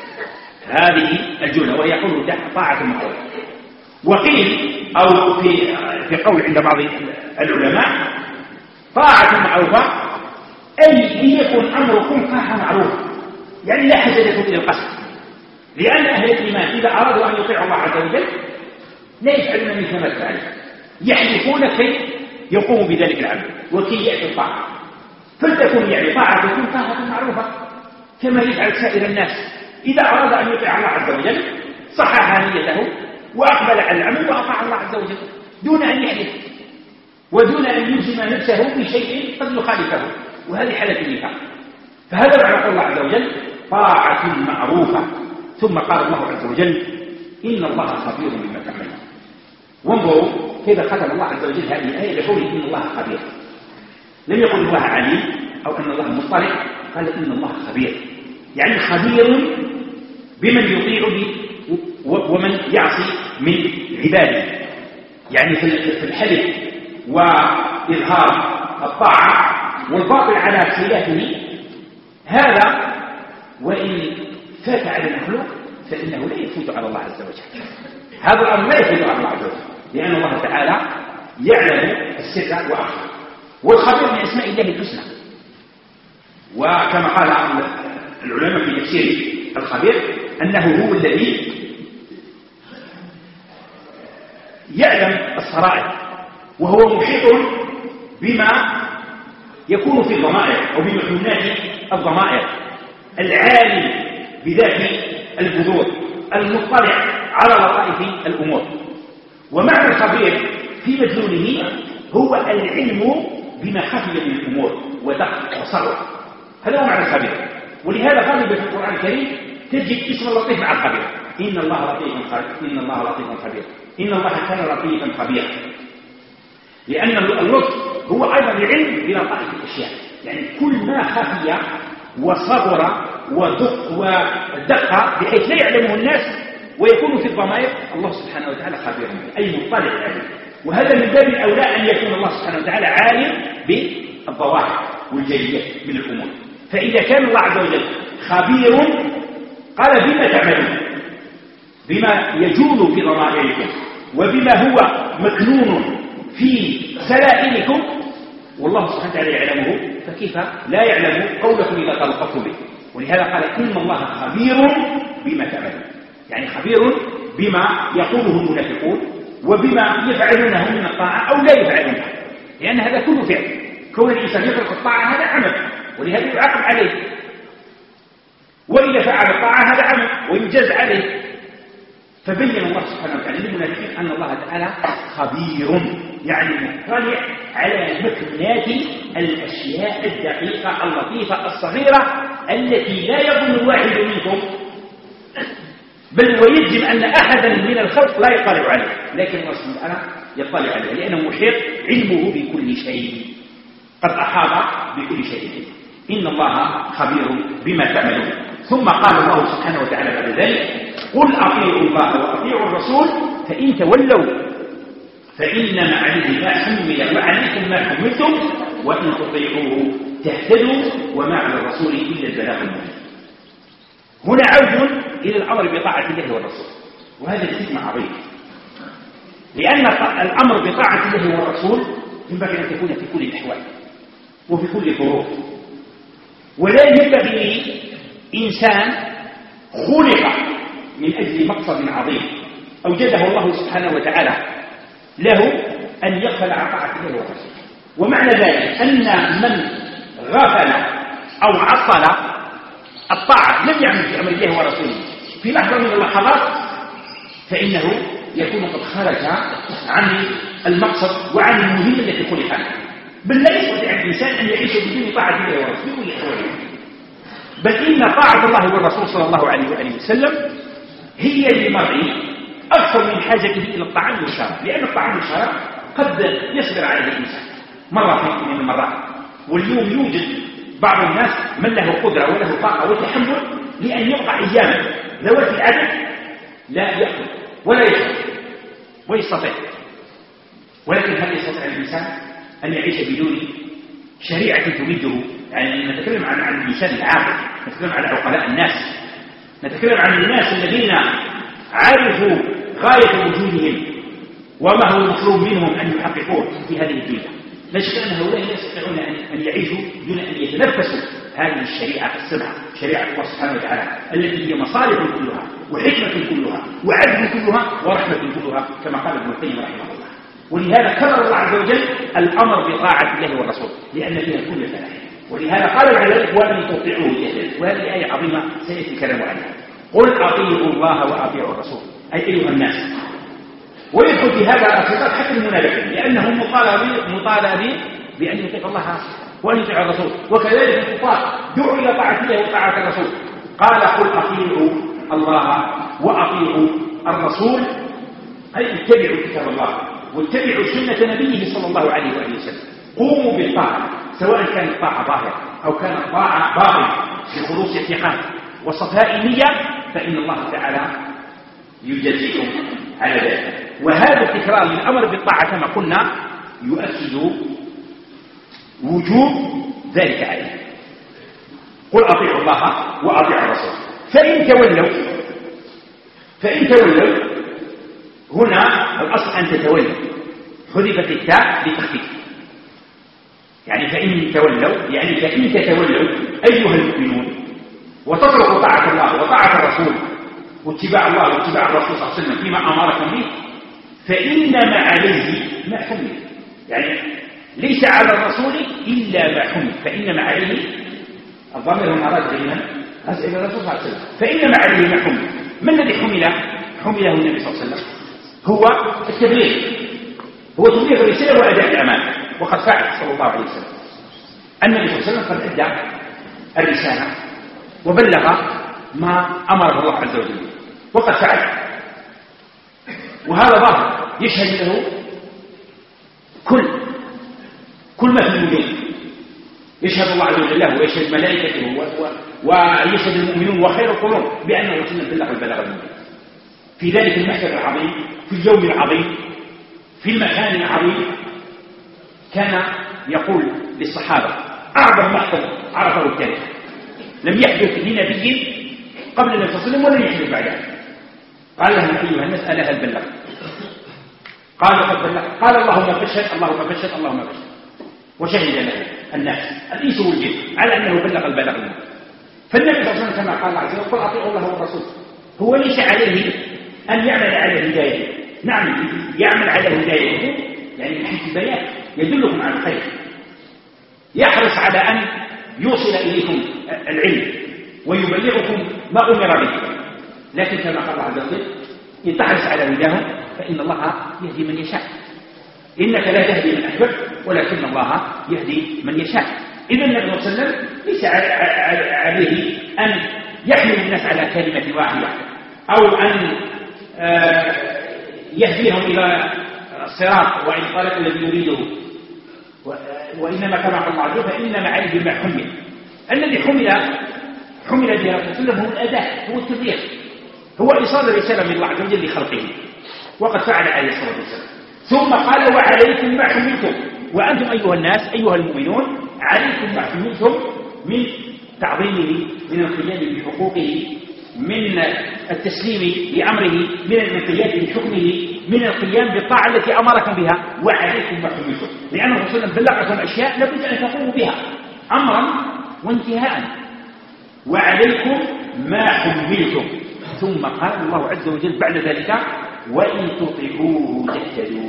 هذه الجملة وهي قوله طاعة معروفة. وقيل أو في قول عند بعض العلماء طاعة معروفة أي ليكن أمركم طاعة معروفة، يعني لا حاجة لكم إلى القصد، لأن أهل الإيمان إذا أرادوا أن يطيعوا الله عز وجل لا يفعلون مثل ما تفعل، يحلفون كي يقوموا بذلك العمل وكي يأتوا الطاعة. فلتكن يعني طاعتكم طاعة معروفة كما يفعل سائر الناس، إذا أراد أن يطيع الله عز وجل صحح نيته وأقبل على العمل وأطاع الله عز وجل دون أن يحلف ودون أن يلزم نفسه بشيء قد يخالفه، وهذه حالة النفاق. فهذا معنى قول الله عز وجل طاعة معروفة. ثم قال الله عز وجل إن الله خبير بما تعملون. وانظروا كيف ختم الله عز وجل هذه الآية بقوله إن الله خبير، لم يقل الله عليم أو أن الله مطلع، قال إن الله خبير، يعني خبير بمن يطيع ومن يعصي من عباده، يعني في الحلف وإظهار الطاعة والباطل على خلافه. هذا وإن فات على المخلوق فإنه لا يفوت على الله عز وجل، هذا الأمر لا يفوت على الله عز وجل، لأن الله تعالى يعلم السر وأخفى، والخبير من أسماء الله الحسنى. وكما قال العلماء في تفسير الخبير أنه هو الذي يعلم السرائر، وهو محيط بما يكون في الضمائر أو بمكنونات الضمائر، العالم بذات البذور، المطلع على لطائف الأمور. ومعنى الخبير في مدلوله هو العلم بما خفي من الأمور ودق وصغر، هذا هو معنى الخبير. ولهذا غالبا في القرآن الكريم تجد اسم اللطيف مع الخبير، إن الله لطيف خبير، إن الله لطيف خبير، إن الله كان لطيفا خبيرا، لأن اللطف هو أيضا العلم بلطائف الأشياء، يعني كل ما خفي وصغر ودق بحيث لا يعلمه الناس ويكون في الضمائر، الله سبحانه وتعالى خبير أي مطلع عليه. وهذا من باب الأولى أن يكون الله سبحانه وتعالى عالم بالظواهر والجليات من الأمور. فإذا كان الله عز وجل خبير قال بما تعملون، بما يجول في ضمائركم وبما هو مكنون في سلائلكم، والله سبحانه وتعالى يعلمه، فكيف لا يعلم قولكم إذا تلقفتم به. ولهذا قال إن الله خبير بما تعملون، يعني خبير بما يقوله المنافقون وبما يفعلونه من الطاعة أو لا يفعلونه، لأن هذا كله فعل. كون الإنسان يترك الطاعة هذا عمل ولهذا يعاقب عليه، وإذا فعل الطاعة هذا عمل ويجاز عليه. فبين الله سبحانه وتعالى للمنافقين أن الله تعالى خبير، يعني مطلع على مكنونات الأشياء الدقيقة اللطيفة الصغيرة التي لا يظن الواحد منكم، بل ويجب أن أحدا من الخلق لا يطلع عليه، لكن الله سبحانه وتعالى يطلع عليه لأنه محيط علمه بكل شيء، قد أحاط بكل شيء. إن الله خبير بما تعملون. ثم قال الله سبحانه وتعالى بعد ذلك قل أطيعوا الله وأطيعوا الرسول فإن تولوا فإنما عليه ما حمل وعليكم ما حملتم وإن تطيعوه تهتدوا وما على الرسول إلا البلاغ المبين. هنا عود إلى الأمر بطاعة الله والرسول، وهذا الحكمة عظيم، لأن الأمر بطاعة الله والرسول ينبغي أن تكون في كل الأحوال وفي كل الظروف، ولا ينبغي إنسان خلق من أجل مقصد عظيم أوجده الله سبحانه وتعالى له أن يغفل عن طاعة الله والرسول. ومعنى ذلك أن من غفل أو عطل الطاعة لم يعمل في أمر الله ورسوله في لحظة من اللحظات فإنه يكون قد خرج عن المقصد وعن المهمة التي خلق لها. بل لا يستطيع الإنسان أن يعيش بدون طاعة الله ورسوله، بل إن طاعة الله والرسول صلى الله عليه وآله وسلم هي للمرء أكثر من حاجته إلى الطعام والشراب، لأن الطعام والشراب قد يصبر عليه الإنسان مرة من المرات، واليوم يوجد بعض الناس من له قدرة وله طاقة وتحمل لأن يبقى أياما ذوات العدد لا يأكل ولا يشرب ويستطيع. ولكن هل يستطيع الإنسان أن يعيش بدون شريعة تمده؟ يعني نتكلم عن الإنسان العاقل، نتكلم عن عقلاء الناس، نتكلم عن الناس الذين عرفوا غاية وجودهم وما هو المطلوب منهم أن يحققوه في هذه الدنيا. لا شك أن هؤلاء لا يستطيعون أن يعيشوا دون أن يتنفسوا هذه الشريعة السبعة، شريعة الله سبحانه وتعالى التي هي مصالح كلها وحكمة كلها وعدل كلها ورحمة كلها كما قال ابن القيم رحمه الله. ولهذا كرر الله عز وجل الأمر بطاعة الله والرسول لأن فيها كل فلاح. ولهذا قال العلماء ومن تطيعوه يهتدي، وهذه آية عظيمة سيأتي الكلام عنها. قل أطيعوا الله وأطيعوا الرسول أي أيها الناس. ويدخل في هذا الخطاب حتى المنافقين لأنهم مطالبين بأن يطيعوا الله وأن يطيعوا الرسول، وكذلك الكفار دعوا إلى طاعة الله وطاعة الرسول. قال قل أطيعوا الله وأطيعوا الرسول أي اتبعوا كتاب الله واتبعوا سنة نبيه صلى الله عليه وآله وسلم. قوموا بالطاعة سواء كانت طاعة ظاهرة أو كانت طاعة باطنة بخلوص اعتقاد وصفاء نية فإن الله تعالى يجازيكم على ذلك. وهذا التكرار للأمر بالطاعة كما قلنا يؤكد وجوب ذلك عليه. قل أطيعوا الله وأطيعوا الرسول. فإن تولوا هنا الأصل أن تتولوا، حذفت التاء للتخفيف، يعني فإن تولوا يعني فإن تتولوا أيها المؤمنون وتتركوا طاعة الله وطاعة الرسول واتباع الله واتباع الرسول صلى الله عليه وسلم فيما أمركم به فإنما عليه ما حمل، يعني ليس على الرسول إلا ما حمل، فإنما عليه الضمير هنا راجع إلى الرسول صلى الله عليه وسلم، فإنما عليه ما حمل. ما الذي حمله النبي صلى الله عليه وسلم؟ هو التبليغ، هو تبليغ الرسالة وأداء الأمانة، وقد فعل صلى الله عليه وسلم. النبي صلى الله عليه وسلم قد أدى الرسالة وبلغ ما أمره الله عز وجل وقد فعل، وهذا ظاهر يشهد له كل ما في الوجود، يشهد الله عز وجل له ويشهد ملائكته ويشهد المؤمنون وخير القرون بأنه رسول بلغ البلاغ المبين في ذلك المحشر العظيم، في اليوم العظيم، في المكان العظيم. كان يقول للصحابة أعظم محفل عرفه التاريخ لم يحدث لنبي قبل النبي صلى الله عليه وسلم ولم يحدث بعده. قال لهم أيها الناس ألا هل بلغ؟ قالوا قد بلغ. قال اللهم فاشهد اللهم فاشهد اللهم فاشهد، وشهد له الناس الإنس والجن على أنه بلغ البلاغ المبين. فالنبي صلى الله عليه وسلم كما قال الله عز وجل قل أطيعوا الله والرسول، هو ليس عليه أن يعمل على هدايته، نعم يعمل على هدايته يعني من حيث البيان يدلكم على الخير، يحرص على أن يوصل إليكم العلم ويبلغكم ما أمر به، لكن كما قال الله عز وجل إن تحرص على هداهم فإن الله يهدي من يشاء، إنك لا تهدي من أحببت ولكن الله يهدي من يشاء. إذا النبي صلى الله عليه وسلم ليس عليه أن يحمل الناس على كلمة واحدة أو أن يهديهم إلى الصراط وإن طلب الذي يريده، وإنما كما قال الله عز وجل فإنما عليه ما حمل. الذي حمل به الرسول هو الأداء، هو التبليغ، هو إيصال الرسالة من الله عز وجل لخلقه، وقد فعل عليه الصلاة والسلام. ثم قال وعليكم ما حملتم، وأنتم أيها الناس أيها المؤمنون عليكم ما حملتم من تعظيمه، من القيام بحقوقه من التسليم لأمره، من الانقياد لحكمه، من القيام بالطاعة التي أمركم بها. وعليكم ما حملتم، لأنه صلى الله عليه وسلم بلغكم أشياء لابد أن تقوموا بها أمرا وانتهاء. وعليكم ما حملتم. ثم قال الله عز وجل بعد ذلك وإن تطيعوه تهتدوا.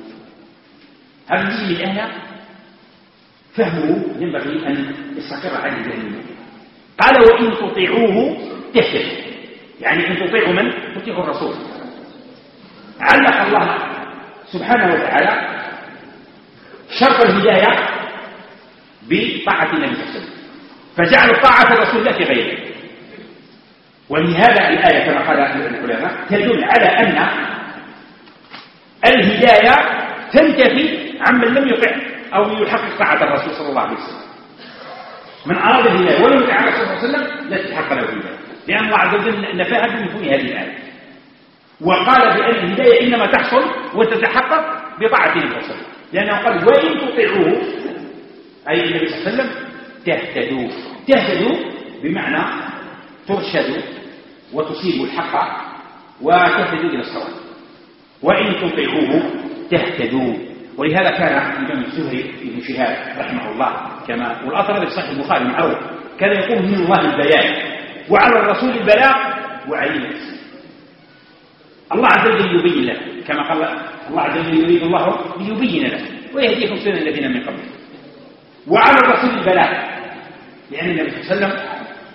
هذه الآية فهمه ينبغي أن يستقر عليه ذهنه. قال وإن تطيعوه تهتدوا، يعني إن تطيعوا من؟ تطيعوا الرسول. علق الله سبحانه وتعالى شرط الهداية بطاعة النبي صلى الله عليه وسلم، فجعل طاعة الرسول لا في غيره. ولهذا الآية كما قال العلماء تدل على أن الهداية تنتفي عمن لم يطع أو يحقق طاعة الرسول صلى الله عليه وسلم. من أراد الهداية ولم يطع الرسول صلى الله عليه وسلم لا تتحقق له الهداية، لأن الله عز وجل نفاها بمفهوم هذه الآية، وقال بأن الهداية إنما تحصل وتتحقق بطاعة النبي صلى الله عليه وسلم، لأنه قال وإن تطيعوه أي النبي صلى الله عليه وسلم تهتدوا. تهتدوا بمعنى ترشدوا وتصيبوا الحق وتهتدوا إلى الصواب. وإن تطيعوه تهتدوا. ولهذا كان الإمام الزهري بن شهاب رحمه الله كما والأثر في صحيح البخاري معروف كان يقول من الله البيان وعلى الرسول البلاغ وعلينا التسليم. الله عز وجل يبين له كما قال الله عز وجل يريد الله ليبين له ويهديكم سنن الذين من قبلكم. وعلى الرسول البلاغ، لأن النبي صلى الله عليه وسلم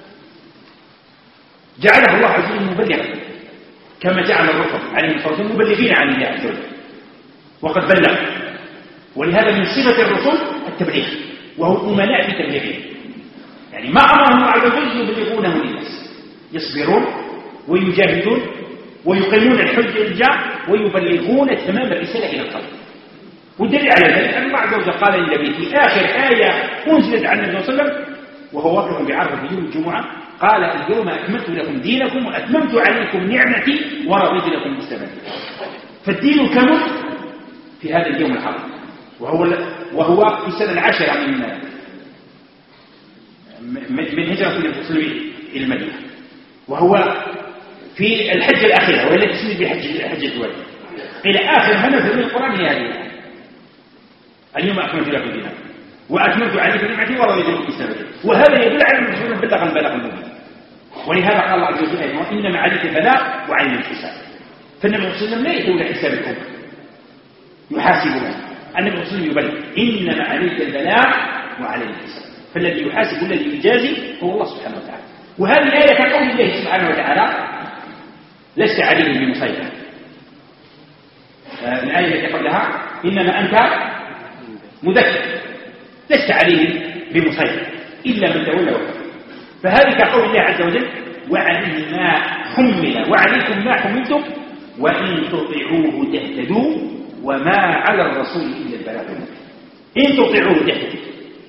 جعله الله عز وجل مبلغا كما جعل الرسل عليه الصلاة والسلام مبلغين عن الله عز وجل وقد بلغ. ولهذا من صفة الرسل التبليغ، وهو أمناء في تبليغه، يعني ما أمرهم الله عز وجل يبلغونه للناس، يصبرون ويجاهدون ويقيمون الحجة ويبلغون تمام الرسالة إلى الخلق. والدليل على ذلك أن الله عز وجل قال للنبي في آخر آية أنزلت عن النبي صلى الله عليه وسلم وهو واقع بعرفة في يوم الجمعة قال اليوم أكملت لكم دينكم وأتممت عليكم نعمتي ورضيت لكم الإسلام. فالدين كمل في هذا اليوم العظيم، وهو في السنة العاشرة من هجرة النبي صلى الله عليه وسلم إلى المدينة، وهو في الحجة الأخيرة وهي التي تسمى بحجة الوداع. إلى آخر ما نزل من القرآن هي هذه اليوم أكملت لكم دينكم وأتممت عليكم نعمتي ورضيت لكم الإسلام. وهذا يدل على أن الرسول بلغ البلاغ المبين. ولهذا قال الله عز وجل إنما عليك البلاغ وعلينا الحساب. فالنبي صلى الله عليه وسلم لا يدل حساب الأمة يحاسبها، النبي صلى الله عليه وسلم يبلغ إنما عليك البلاغ وعلينا الحساب. فالذي يحاسب والذي يجازي هو الله سبحانه وتعالى. وهذه الآية كقول الله سبحانه وتعالى لست عليهم بمسيطر. الآية التي قبلها إنما أنت مذكر لست عليهم بمسيطر إلا من تولى وكفر. فهذه كقول الله عز وجل وعليه ما حمل وعليكم ما حملتم وإن تطيعوه تهتدوا وما على الرسول إلا البلاغ المبين. إن تطيعوه تهتدوا.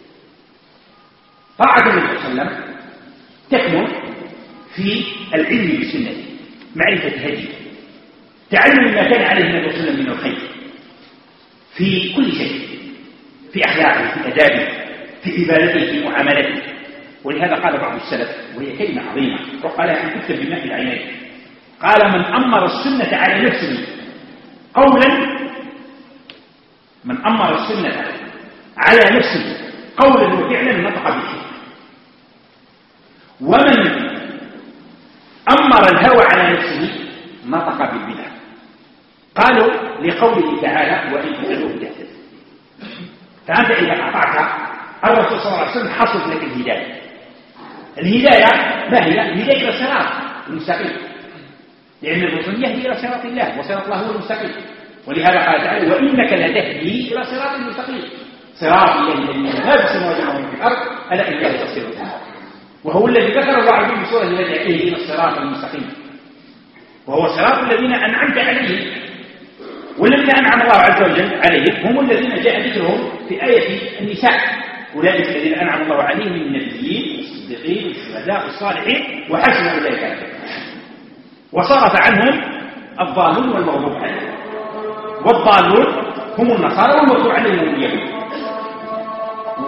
طاعة النبي صلى الله عليه وسلم تكمن في العلم بالسنة، معرفة هديه، تعلم ما كان عليه النبي صلى الله عليه وسلم من الخير في كل شيء، في أخلاقه، في أدابه، في عبادته، في معاملته. ولهذا قال بعض السلف وهي كلمة عظيمة وقالها أن تكتب بماء العينين، قال من أمر السنة على نفسه قولا، من أمر السنة على نفسه قولا وفعلا نطق به، ومن أمر الهوى على نفسه نطق بالبدع. قالوا لقوله تعالى وإن تطيعوه تهتدوا. فأنت إذا أطعت الرسول صلى الله عليه وسلم حصلت لك الهداية. الهداية ما هي؟ الهداية إلى الصراط المستقيم، لأن الرسول يهدي إلى صراط الله وصراط الله هو المستقيم. ولهذا قال تعالى وإنك لتهدي إلى صراط مستقيم، صراط الله الذي لا بالسماوات ولا في الأرض ألا إله تصير الأمور. وهو الذي ذكر الله عز وجل بسورة التي يهدي إلى الصراط المستقيم، وهو صراط الذين أنعمت عليهم. والذين أنعم الله عز وجل عليهم هم الذين جاء ذكرهم في آية النساء، أولئك الذين أنعم الله عليهم من النبيين والصديقين والشهداء والصالحين وحسن أولئك رفيقا. وصرف عنهم الضالون والمغضوب عليهم، والضالون هم النصارى والمغضوب عليهم هم اليهود.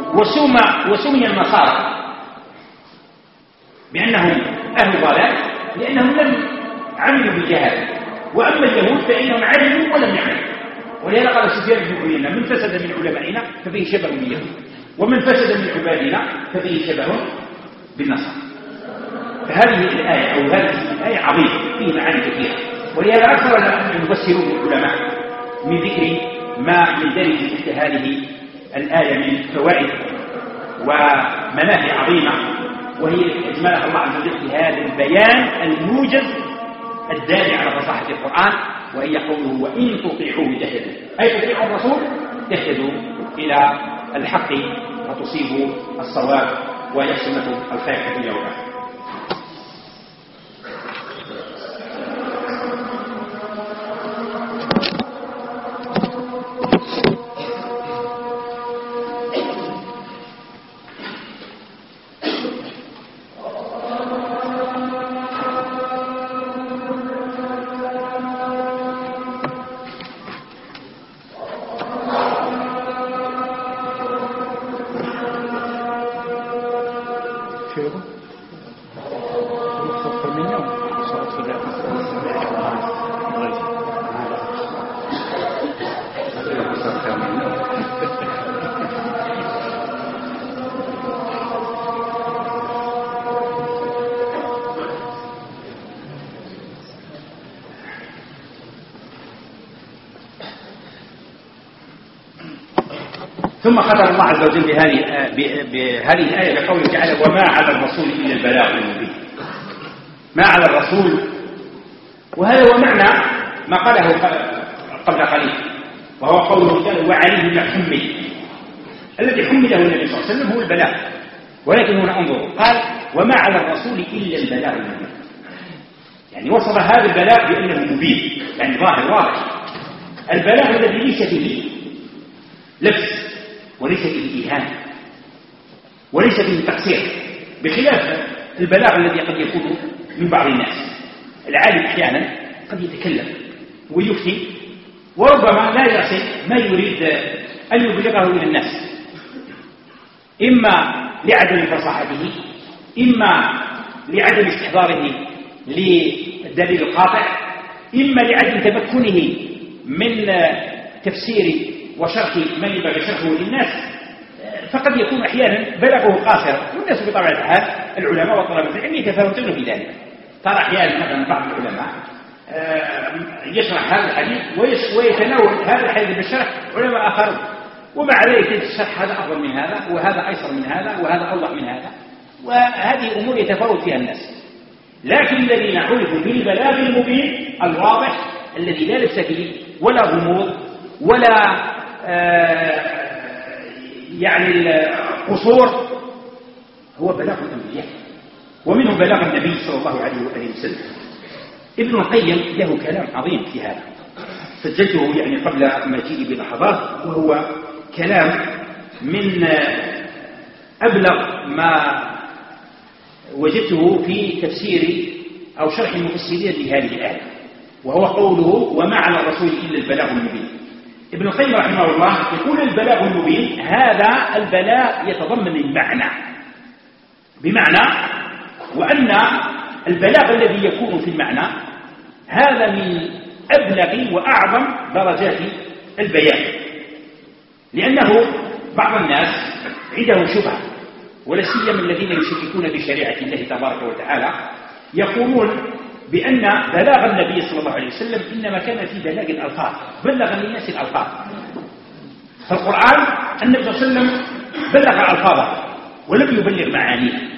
وسمي النصارى بأنهم أهل ضلال لأنهم لم عملوا بالجهاد، وأما اليهود فإنهم علموا ولم يعملوا. ولهذا قال سفيان بن عيينة: من فسد من علمائنا ففيه شبه باليهود، ومن فسد من عبادنا ففيه شبه بالنصارى. فهذه الآية أو هذه الآية عظيمة فيه معاني كثيرة، ولهذا أكثر المفسرون العلماء من ذكر ما يندرج تحت هذه الآية من فوائد ومنافع عظيمة، وهي إجمالها الله عز وجل في هذا البيان الموجز الدال على فصاحة القرآن، وهي قوله: وإن تطيعوه تهتدوا، أي تطيعوا الرسول تهتدوا إلى الحق وتصيبوا الصواب ويحسنكم الخير في الدنيا والآخرة. ثم ختم الله عز وجل بهذه الآية بقوله تعالى: وما على الرسول إلا البلاغ المبين. ما على الرسول، وهذا هو معنى ما قاله قبل قليل، وهو قوله تعالى: وعليه ما حمل. الذي حمله النبي صلى الله عليه وسلم هو البلاغ، ولكن هنا انظروا قال: وما على الرسول إلا البلاغ المبين، يعني وصف هذا البلاغ بأنه مبين، يعني ظاهر واضح. البلاغ الذي ليس فيه لبس وليس فيه إيهام وليس فيه تقصير، بخلاف البلاغ الذي قد يكون من بعض الناس. العالم أحيانا قد يتكلم ويفتي وربما لا يصل ما يريد أن يبلغه إلى الناس، إما لعدم فصاحته، إما لعدم استحضاره للدليل القاطع، إما لعدم تمكنه من تفسير وشرح ما ينبغي شرحه للناس، فقد يكون أحيانا بلغه قاصرا. والناس بطبيعة الحال العلماء وطلبة العلم يتفاوتون في ذلك. ترى أحيانا مثلا بعض العلماء يشرح هذا الحديث ويتناول هذا الحديث بالشرح علماء آخرون، ومع ذلك الشرح هذا أفضل من هذا، وهذا أيسر من هذا، وهذا أوضح من هذا، وهذه أمور يتفاوت فيها الناس. لكن الذين عرفوا بالبلاغ المبين الواضح الذي لا لبس فيه ولا غموض ولا يعني القصور، هو بلاغ الأنبياء، ومنهم بلاغ النبي صلى الله عليه وآله وسلم. ابن القيم له كلام عظيم في هذا، سجلته يعني قبل مجيئي بلحظات، وهو كلام من أبلغ ما وجدته في تفسير أو شرح المفسرين لهذه الآية، وهو قوله: وما على الرسول إلا البلاغ المبين. ابن القيم رحمه الله يقول: البلاغ المبين هذا البلاغ يتضمن المعنى، بمعنى وأن البلاغ الذي يكون في المعنى هذا من أبلغ وأعظم درجات البيان، لأنه بعض الناس عنده شبهة، ولا سيما الذين يشككون بشريعة الله تبارك وتعالى، يقولون بأن بلاغ النبي صلى الله عليه وسلم إنما كان في بلاغ الألفاظ، بلغ للناس الألفاظ. فالقرآن النبي صلى الله عليه وسلم بلغ ألفاظه ولم يبلغ معانيه.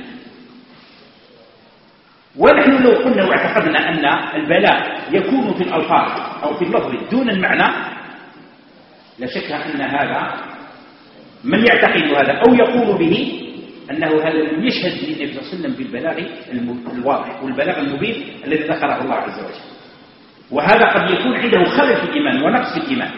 ونحن لو قلنا واعتقدنا أن البلاغ يكون في الألفاظ أو في اللفظ دون المعنى، لا شك أن هذا من يعتقد هذا أو يقول به أنه هذا لم يشهد للنبي صلى الله عليه وسلم بالبلاغ الواضح والبلاغ المبين الذي ذكره الله عز وجل. وهذا قد يكون عنده خلل في الإيمان ونقص في الإيمان،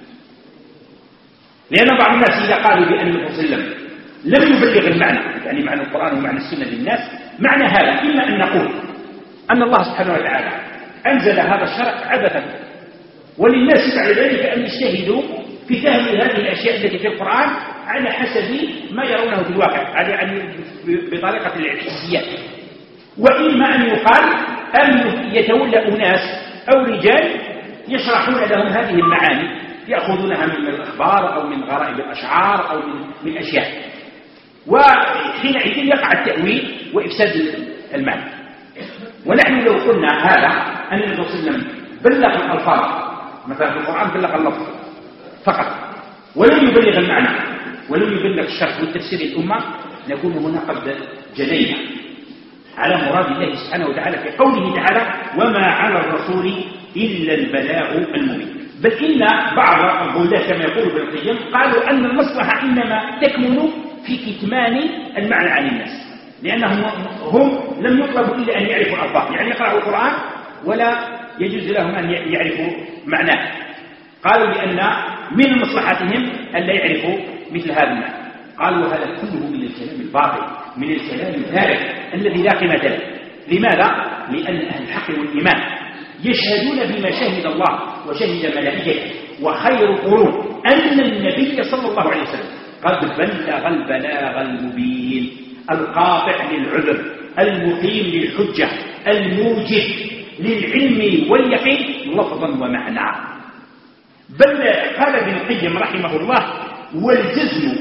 لأن بعض الناس إذا قالوا بأن النبي صلى الله عليه وسلم لم يبلغ المعنى، يعني معنى القرآن ومعنى السنة للناس، معنى هذا إما أن نقول أن الله سبحانه وتعالى أنزل هذا الشرع عبثا، وللناس بعد ذلك أن يجتهدوا في فهم هذه الأشياء التي في القرآن على حسب ما يرونه في الواقع، يعني بطريقة الاعتقاديات. وإما أن يقال أن يتولى أناس أو رجال يشرحون لهم هذه المعاني، يأخذونها من الأخبار أو من غرائب الأشعار أو من أشياء، وحينئذ يقع التأويل وإفساد المعنى. ونحن لو قلنا هذا أن النبي صلى الله عليه وسلم بلغ الألفاظ، مثلا في القرآن بلغ اللفظ فقط ولم يبلغ المعنى ولم يبلغ الشرح والتفسير الأمة، نكون هنا قد جدينا على مراد الله سبحانه وتعالى في قوله تعالى: وما على الرسول إلا البلاغ المبين. بل إن بعض الغلاة كما يقول ابن القيم قالوا أن المصلحة إنما تكمن في كتمان المعنى عن الناس، لأنهم لم يطلبوا إلا أن يعرفوا الألفاظ، يعني يقرأوا القرآن ولا يجوز لهم أن يعرفوا معناه. قالوا لأن من مصلحتهم أن لا يعرفوا مثل هذا المعنى. قالوا هذا كله من الكلام الباطل، من الكلام الفارغ الذي لا قيمة له. لماذا؟ لأن أهل الحق والإيمان يشهدون بما شهد الله وشهد ملائكته وخير القرون أن النبي صلى الله عليه وسلم قد بلغ البلاغ المبين القاطع للعذر المقيم للحجة الموجب للعلم واليقين لفظا ومعنى. بل قال ابن القيم رحمه الله: والجزم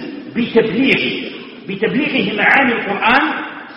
بتبليغه معاني القرآن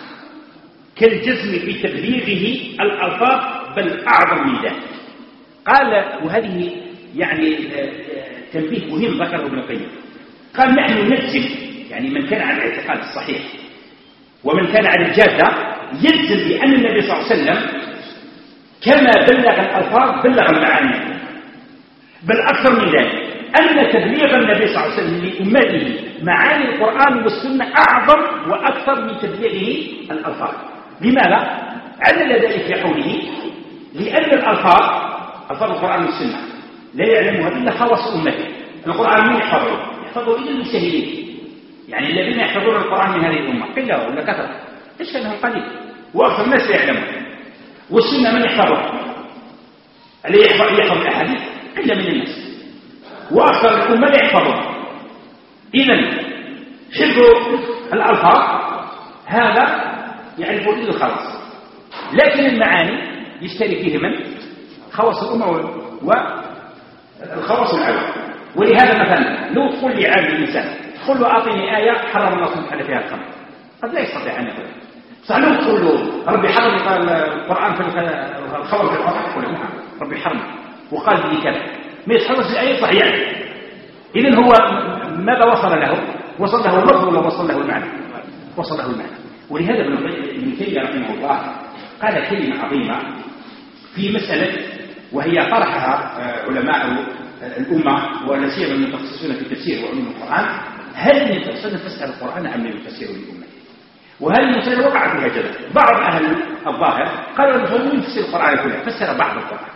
كالجزم بتبليغه الألفاظ، بل أعظم من ذلك. قال، وهذه يعني تنبيه مهم ذكره ابن القيم، قال: نحن نجزم، يعني من كان على الاعتقاد الصحيح ومن كان على الجادة يجزم بأن النبي صلى الله عليه وسلم كما بلغ الألفاظ بلغ المعاني، بل أكثر من ذلك، أن تبليغ النبي صلى الله عليه وسلم لأمته معاني القرآن والسنة أعظم وأكثر من تبليغه الألفاظ. لماذا؟ علل ذلك في قوله: لأن الألفاظ القرآن والسنة لا يعلمها إلا خواص أمته. القرآن من يحفظه إلا المجتهدين، يعني الذين يحفظون القرآن من هذه الأمة قلة ولا كثرة، إيش أنهم قليل وأكثر الناس لا يعلمون. والسنة من يحفظها؟ الذي يحفظ الأحاديث قلة من الناس وأكثر الأمة لا يحفظها. إذن حفظ الألفاظ هذا يعرف إلا الخواص، لكن المعاني يشتري فيه من؟ خواص الأمة والخواص العامة. ولهذا مثلا لو تقول لي عالم الإنسان تقول له أعطيني آية حرم الله سبحانه وتعالى فيها الخمر، قد لا يستطيع أن يقول. صح، لو تقول له ربي حرم القرآن في الخمر في القرآن، يقول نعم ربي حرم وقال لي كذا، ما يتحدث الآية صح يعني. إذن هو ماذا وصل له؟ وصل له اللفظ ولا وصل له المعنى؟ وصل له المعنى. ولهذا ابن تيمية رحمه الله قال كلمة عظيمة في مسألة، وهي طرحها علماء الأمة ولا سيما المتخصصون في التفسير وعلوم القرآن: هل النبي صلى الله عليه وسلم فسر القرآن أم لم يفسره للأمة؟ وهل المسألة وقع فيها جدل. بعض أهل الظاهر قالوا المسلمين يفسر القرآن كله، فسر بعض القرآن،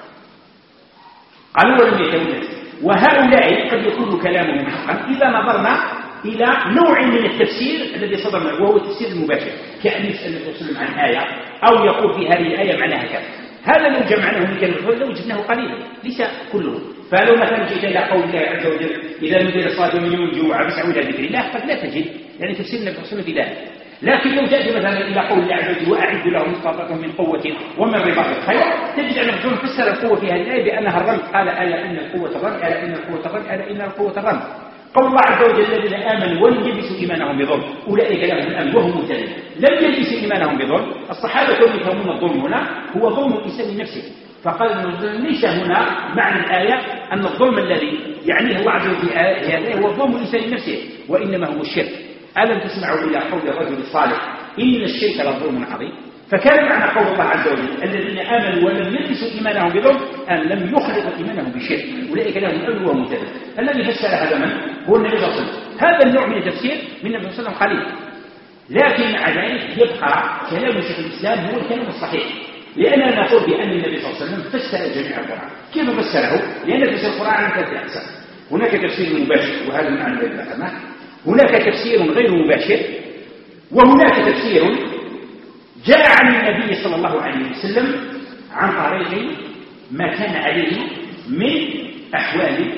قالوا ولم يتولد. وهؤلاء قد يكون كلامهم حقا إذا نظرنا إلى نوع من التفسير الذي صدر منه، وهو التفسير المباشر، كأن يسأل النبي صلى الله عليه وسلم عن آية أو يقول في هذه الآية معناها كذا. هذا لو جمعناه من كلمة لو وجدناه قليلا ليس كله. فلو مثلا جئت إلى قول الله عز وجل: إذا نودي للصلاة من يوم الجمعة فاسعوا إلى ذكر الله، قد لا تجد يعني تفسير النبي صلى الله عليه وسلم في ذلك. لكن لو جاءت مثلا إلى قول الله عز وجل: وأعدوا لهم ما استطعتم من قوة ومن رباط الخيل، تجد أن الرسول فسر القوة في هذه الآية بأنها الرمي. قال: ألا إن القوة الرمي، ألا إن القوة الرمي، ألا إن القوة الرمي. قول الله عز وجل: الذين آمنوا ولم يلبسوا إيمانهم بظلم أولئك لهم الأمن وهم مهتدون. لم يلبسوا إيمانهم بظلم. الصحابة كانوا يفهمون الظلم هنا هو ظلم الإنسان لنفسه، فقال الرسول: ليس هنا معنى الآية أن الظلم الذي يعنيه الله عز وجل في هذا هو ظلم الإنسان لنفسه، وإنما هو الشرك. ألم تسمعوا إلى قول الرجل الصالح: إن الشرك لظلم عظيم. فكان معنى قول الله عز وجل: الذين آمنوا ولم يلبسوا إيمانهم بظلم أن لم يخلطوا إيمانهم بشرك أولئك لهم الأمن وهم مهتدون. الذي فسر هذا من؟ هو النبي صلى الله عليه وسلم. هذا النوع من التفسير من النبي صلى الله عليه وسلم قليل، لكن مع ذلك يبقى كلام شيخ الإسلام هو الكلام الصحيح، لأننا نقول بأن النبي صلى الله عليه وسلم فسر جميع القرآن. كيف فسره؟ لأن تفسير القرآن على ثلاثة أقسام: هناك تفسير مباشر وهذا المعنى الذي ذكرناه، هناك تفسير غير مباشر، وهناك تفسير جاء عن النبي صلى الله عليه وسلم عن طريق ما كان عليه من أحوال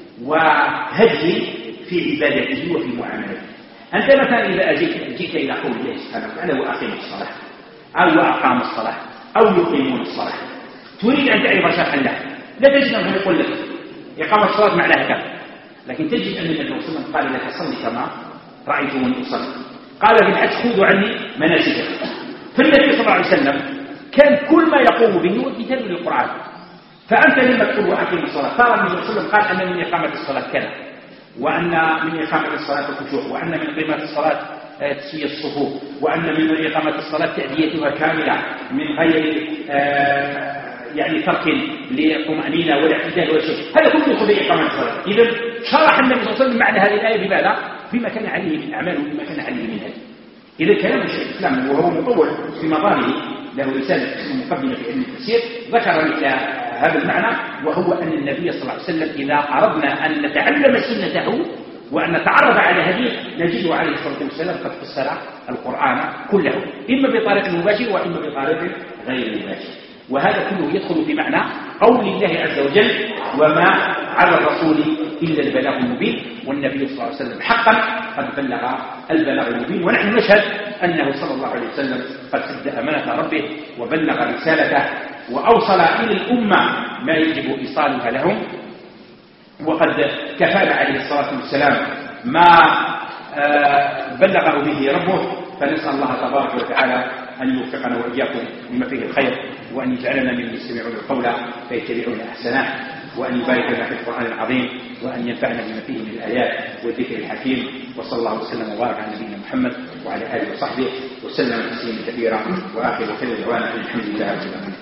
وهدي في عبادته وفي معاملته. أنت مثلا إذا جئت إلى قول الله سبحانه وتعالى: وأقيم الصلاة، أو وأقام الصلاة، أو يقيمون الصلاة. تريد أن تعرف شرحا له، لا تجد أنه يقول لك إقامة الصلاة معناها كذا، لكن تجد أن النبي صلى الله عليه وسلم قال لك صلي كما رأيتموني أصلي. قال في الحج خذوا عني مناسككم. فالنبي صلى الله عليه وسلم كان كل ما يقوم به هو كتاب للقرآن. فأنت لما تقول وأقيم الصلاة، ترى النبي صلى الله عليه وسلم قال أن من إقامة الصلاة كذا، وأن من إقامة الصلاة الخشوع، وأن من إقامة الصلاة تسوية الصفوف، وأن من إقامة الصلاة تأديتها كاملة من غير يعني ترك للطمأنينة والاعتدال ولا شيء. هذا كله يدخل في إقامة الصلاة. إذا شرح النبي صلى الله عليه وسلم معنى هذه الآية بماذا؟ بما كان عليه من أعمال وبما كان عليه من هدي. إذا كلام الشيخ الإسلام وهو مطول في مظانه، له رسالة مقدمة في علم التفسير ذكر مثل هذا المعنى، وهو أن النبي صلى الله عليه وسلم إذا أردنا أن نتعلم سنته وأن نتعرف على هديه نجده عليه الصلاة والسلام قد فسر القرآن كله، إما بطريق مباشر وإما بطريق غير مباشر. وهذا كله يدخل في معنى قول الله عز وجل: وما على الرسول إلا البلاغ المبين. والنبي صلى الله عليه وسلم حقا قد بلغ البلاغ المبين، ونحن نشهد أنه صلى الله عليه وسلم قد أدى أمانة ربه وبلغ رسالته وأوصل إلى الأمة ما يجب إيصالها لهم، وقد كفانا عليه الصلاة والسلام ما بلغه به ربه. فنسأل الله تبارك وتعالى أن يوفقنا وإياكم لما فيه الخير، وأن يجعلنا من يستمعون القول فيتبعون أحسنه، وأن يبارك لنا في القرآن العظيم، وأن ينفعنا بما فيه من الآيات والذكر الحكيم. وصلى الله وسلم وبارك على نبينا محمد وعلى آله وصحبه وسلم تسليما كثيرا، وآخر خير دعوانا الحمد لله رب العالمين.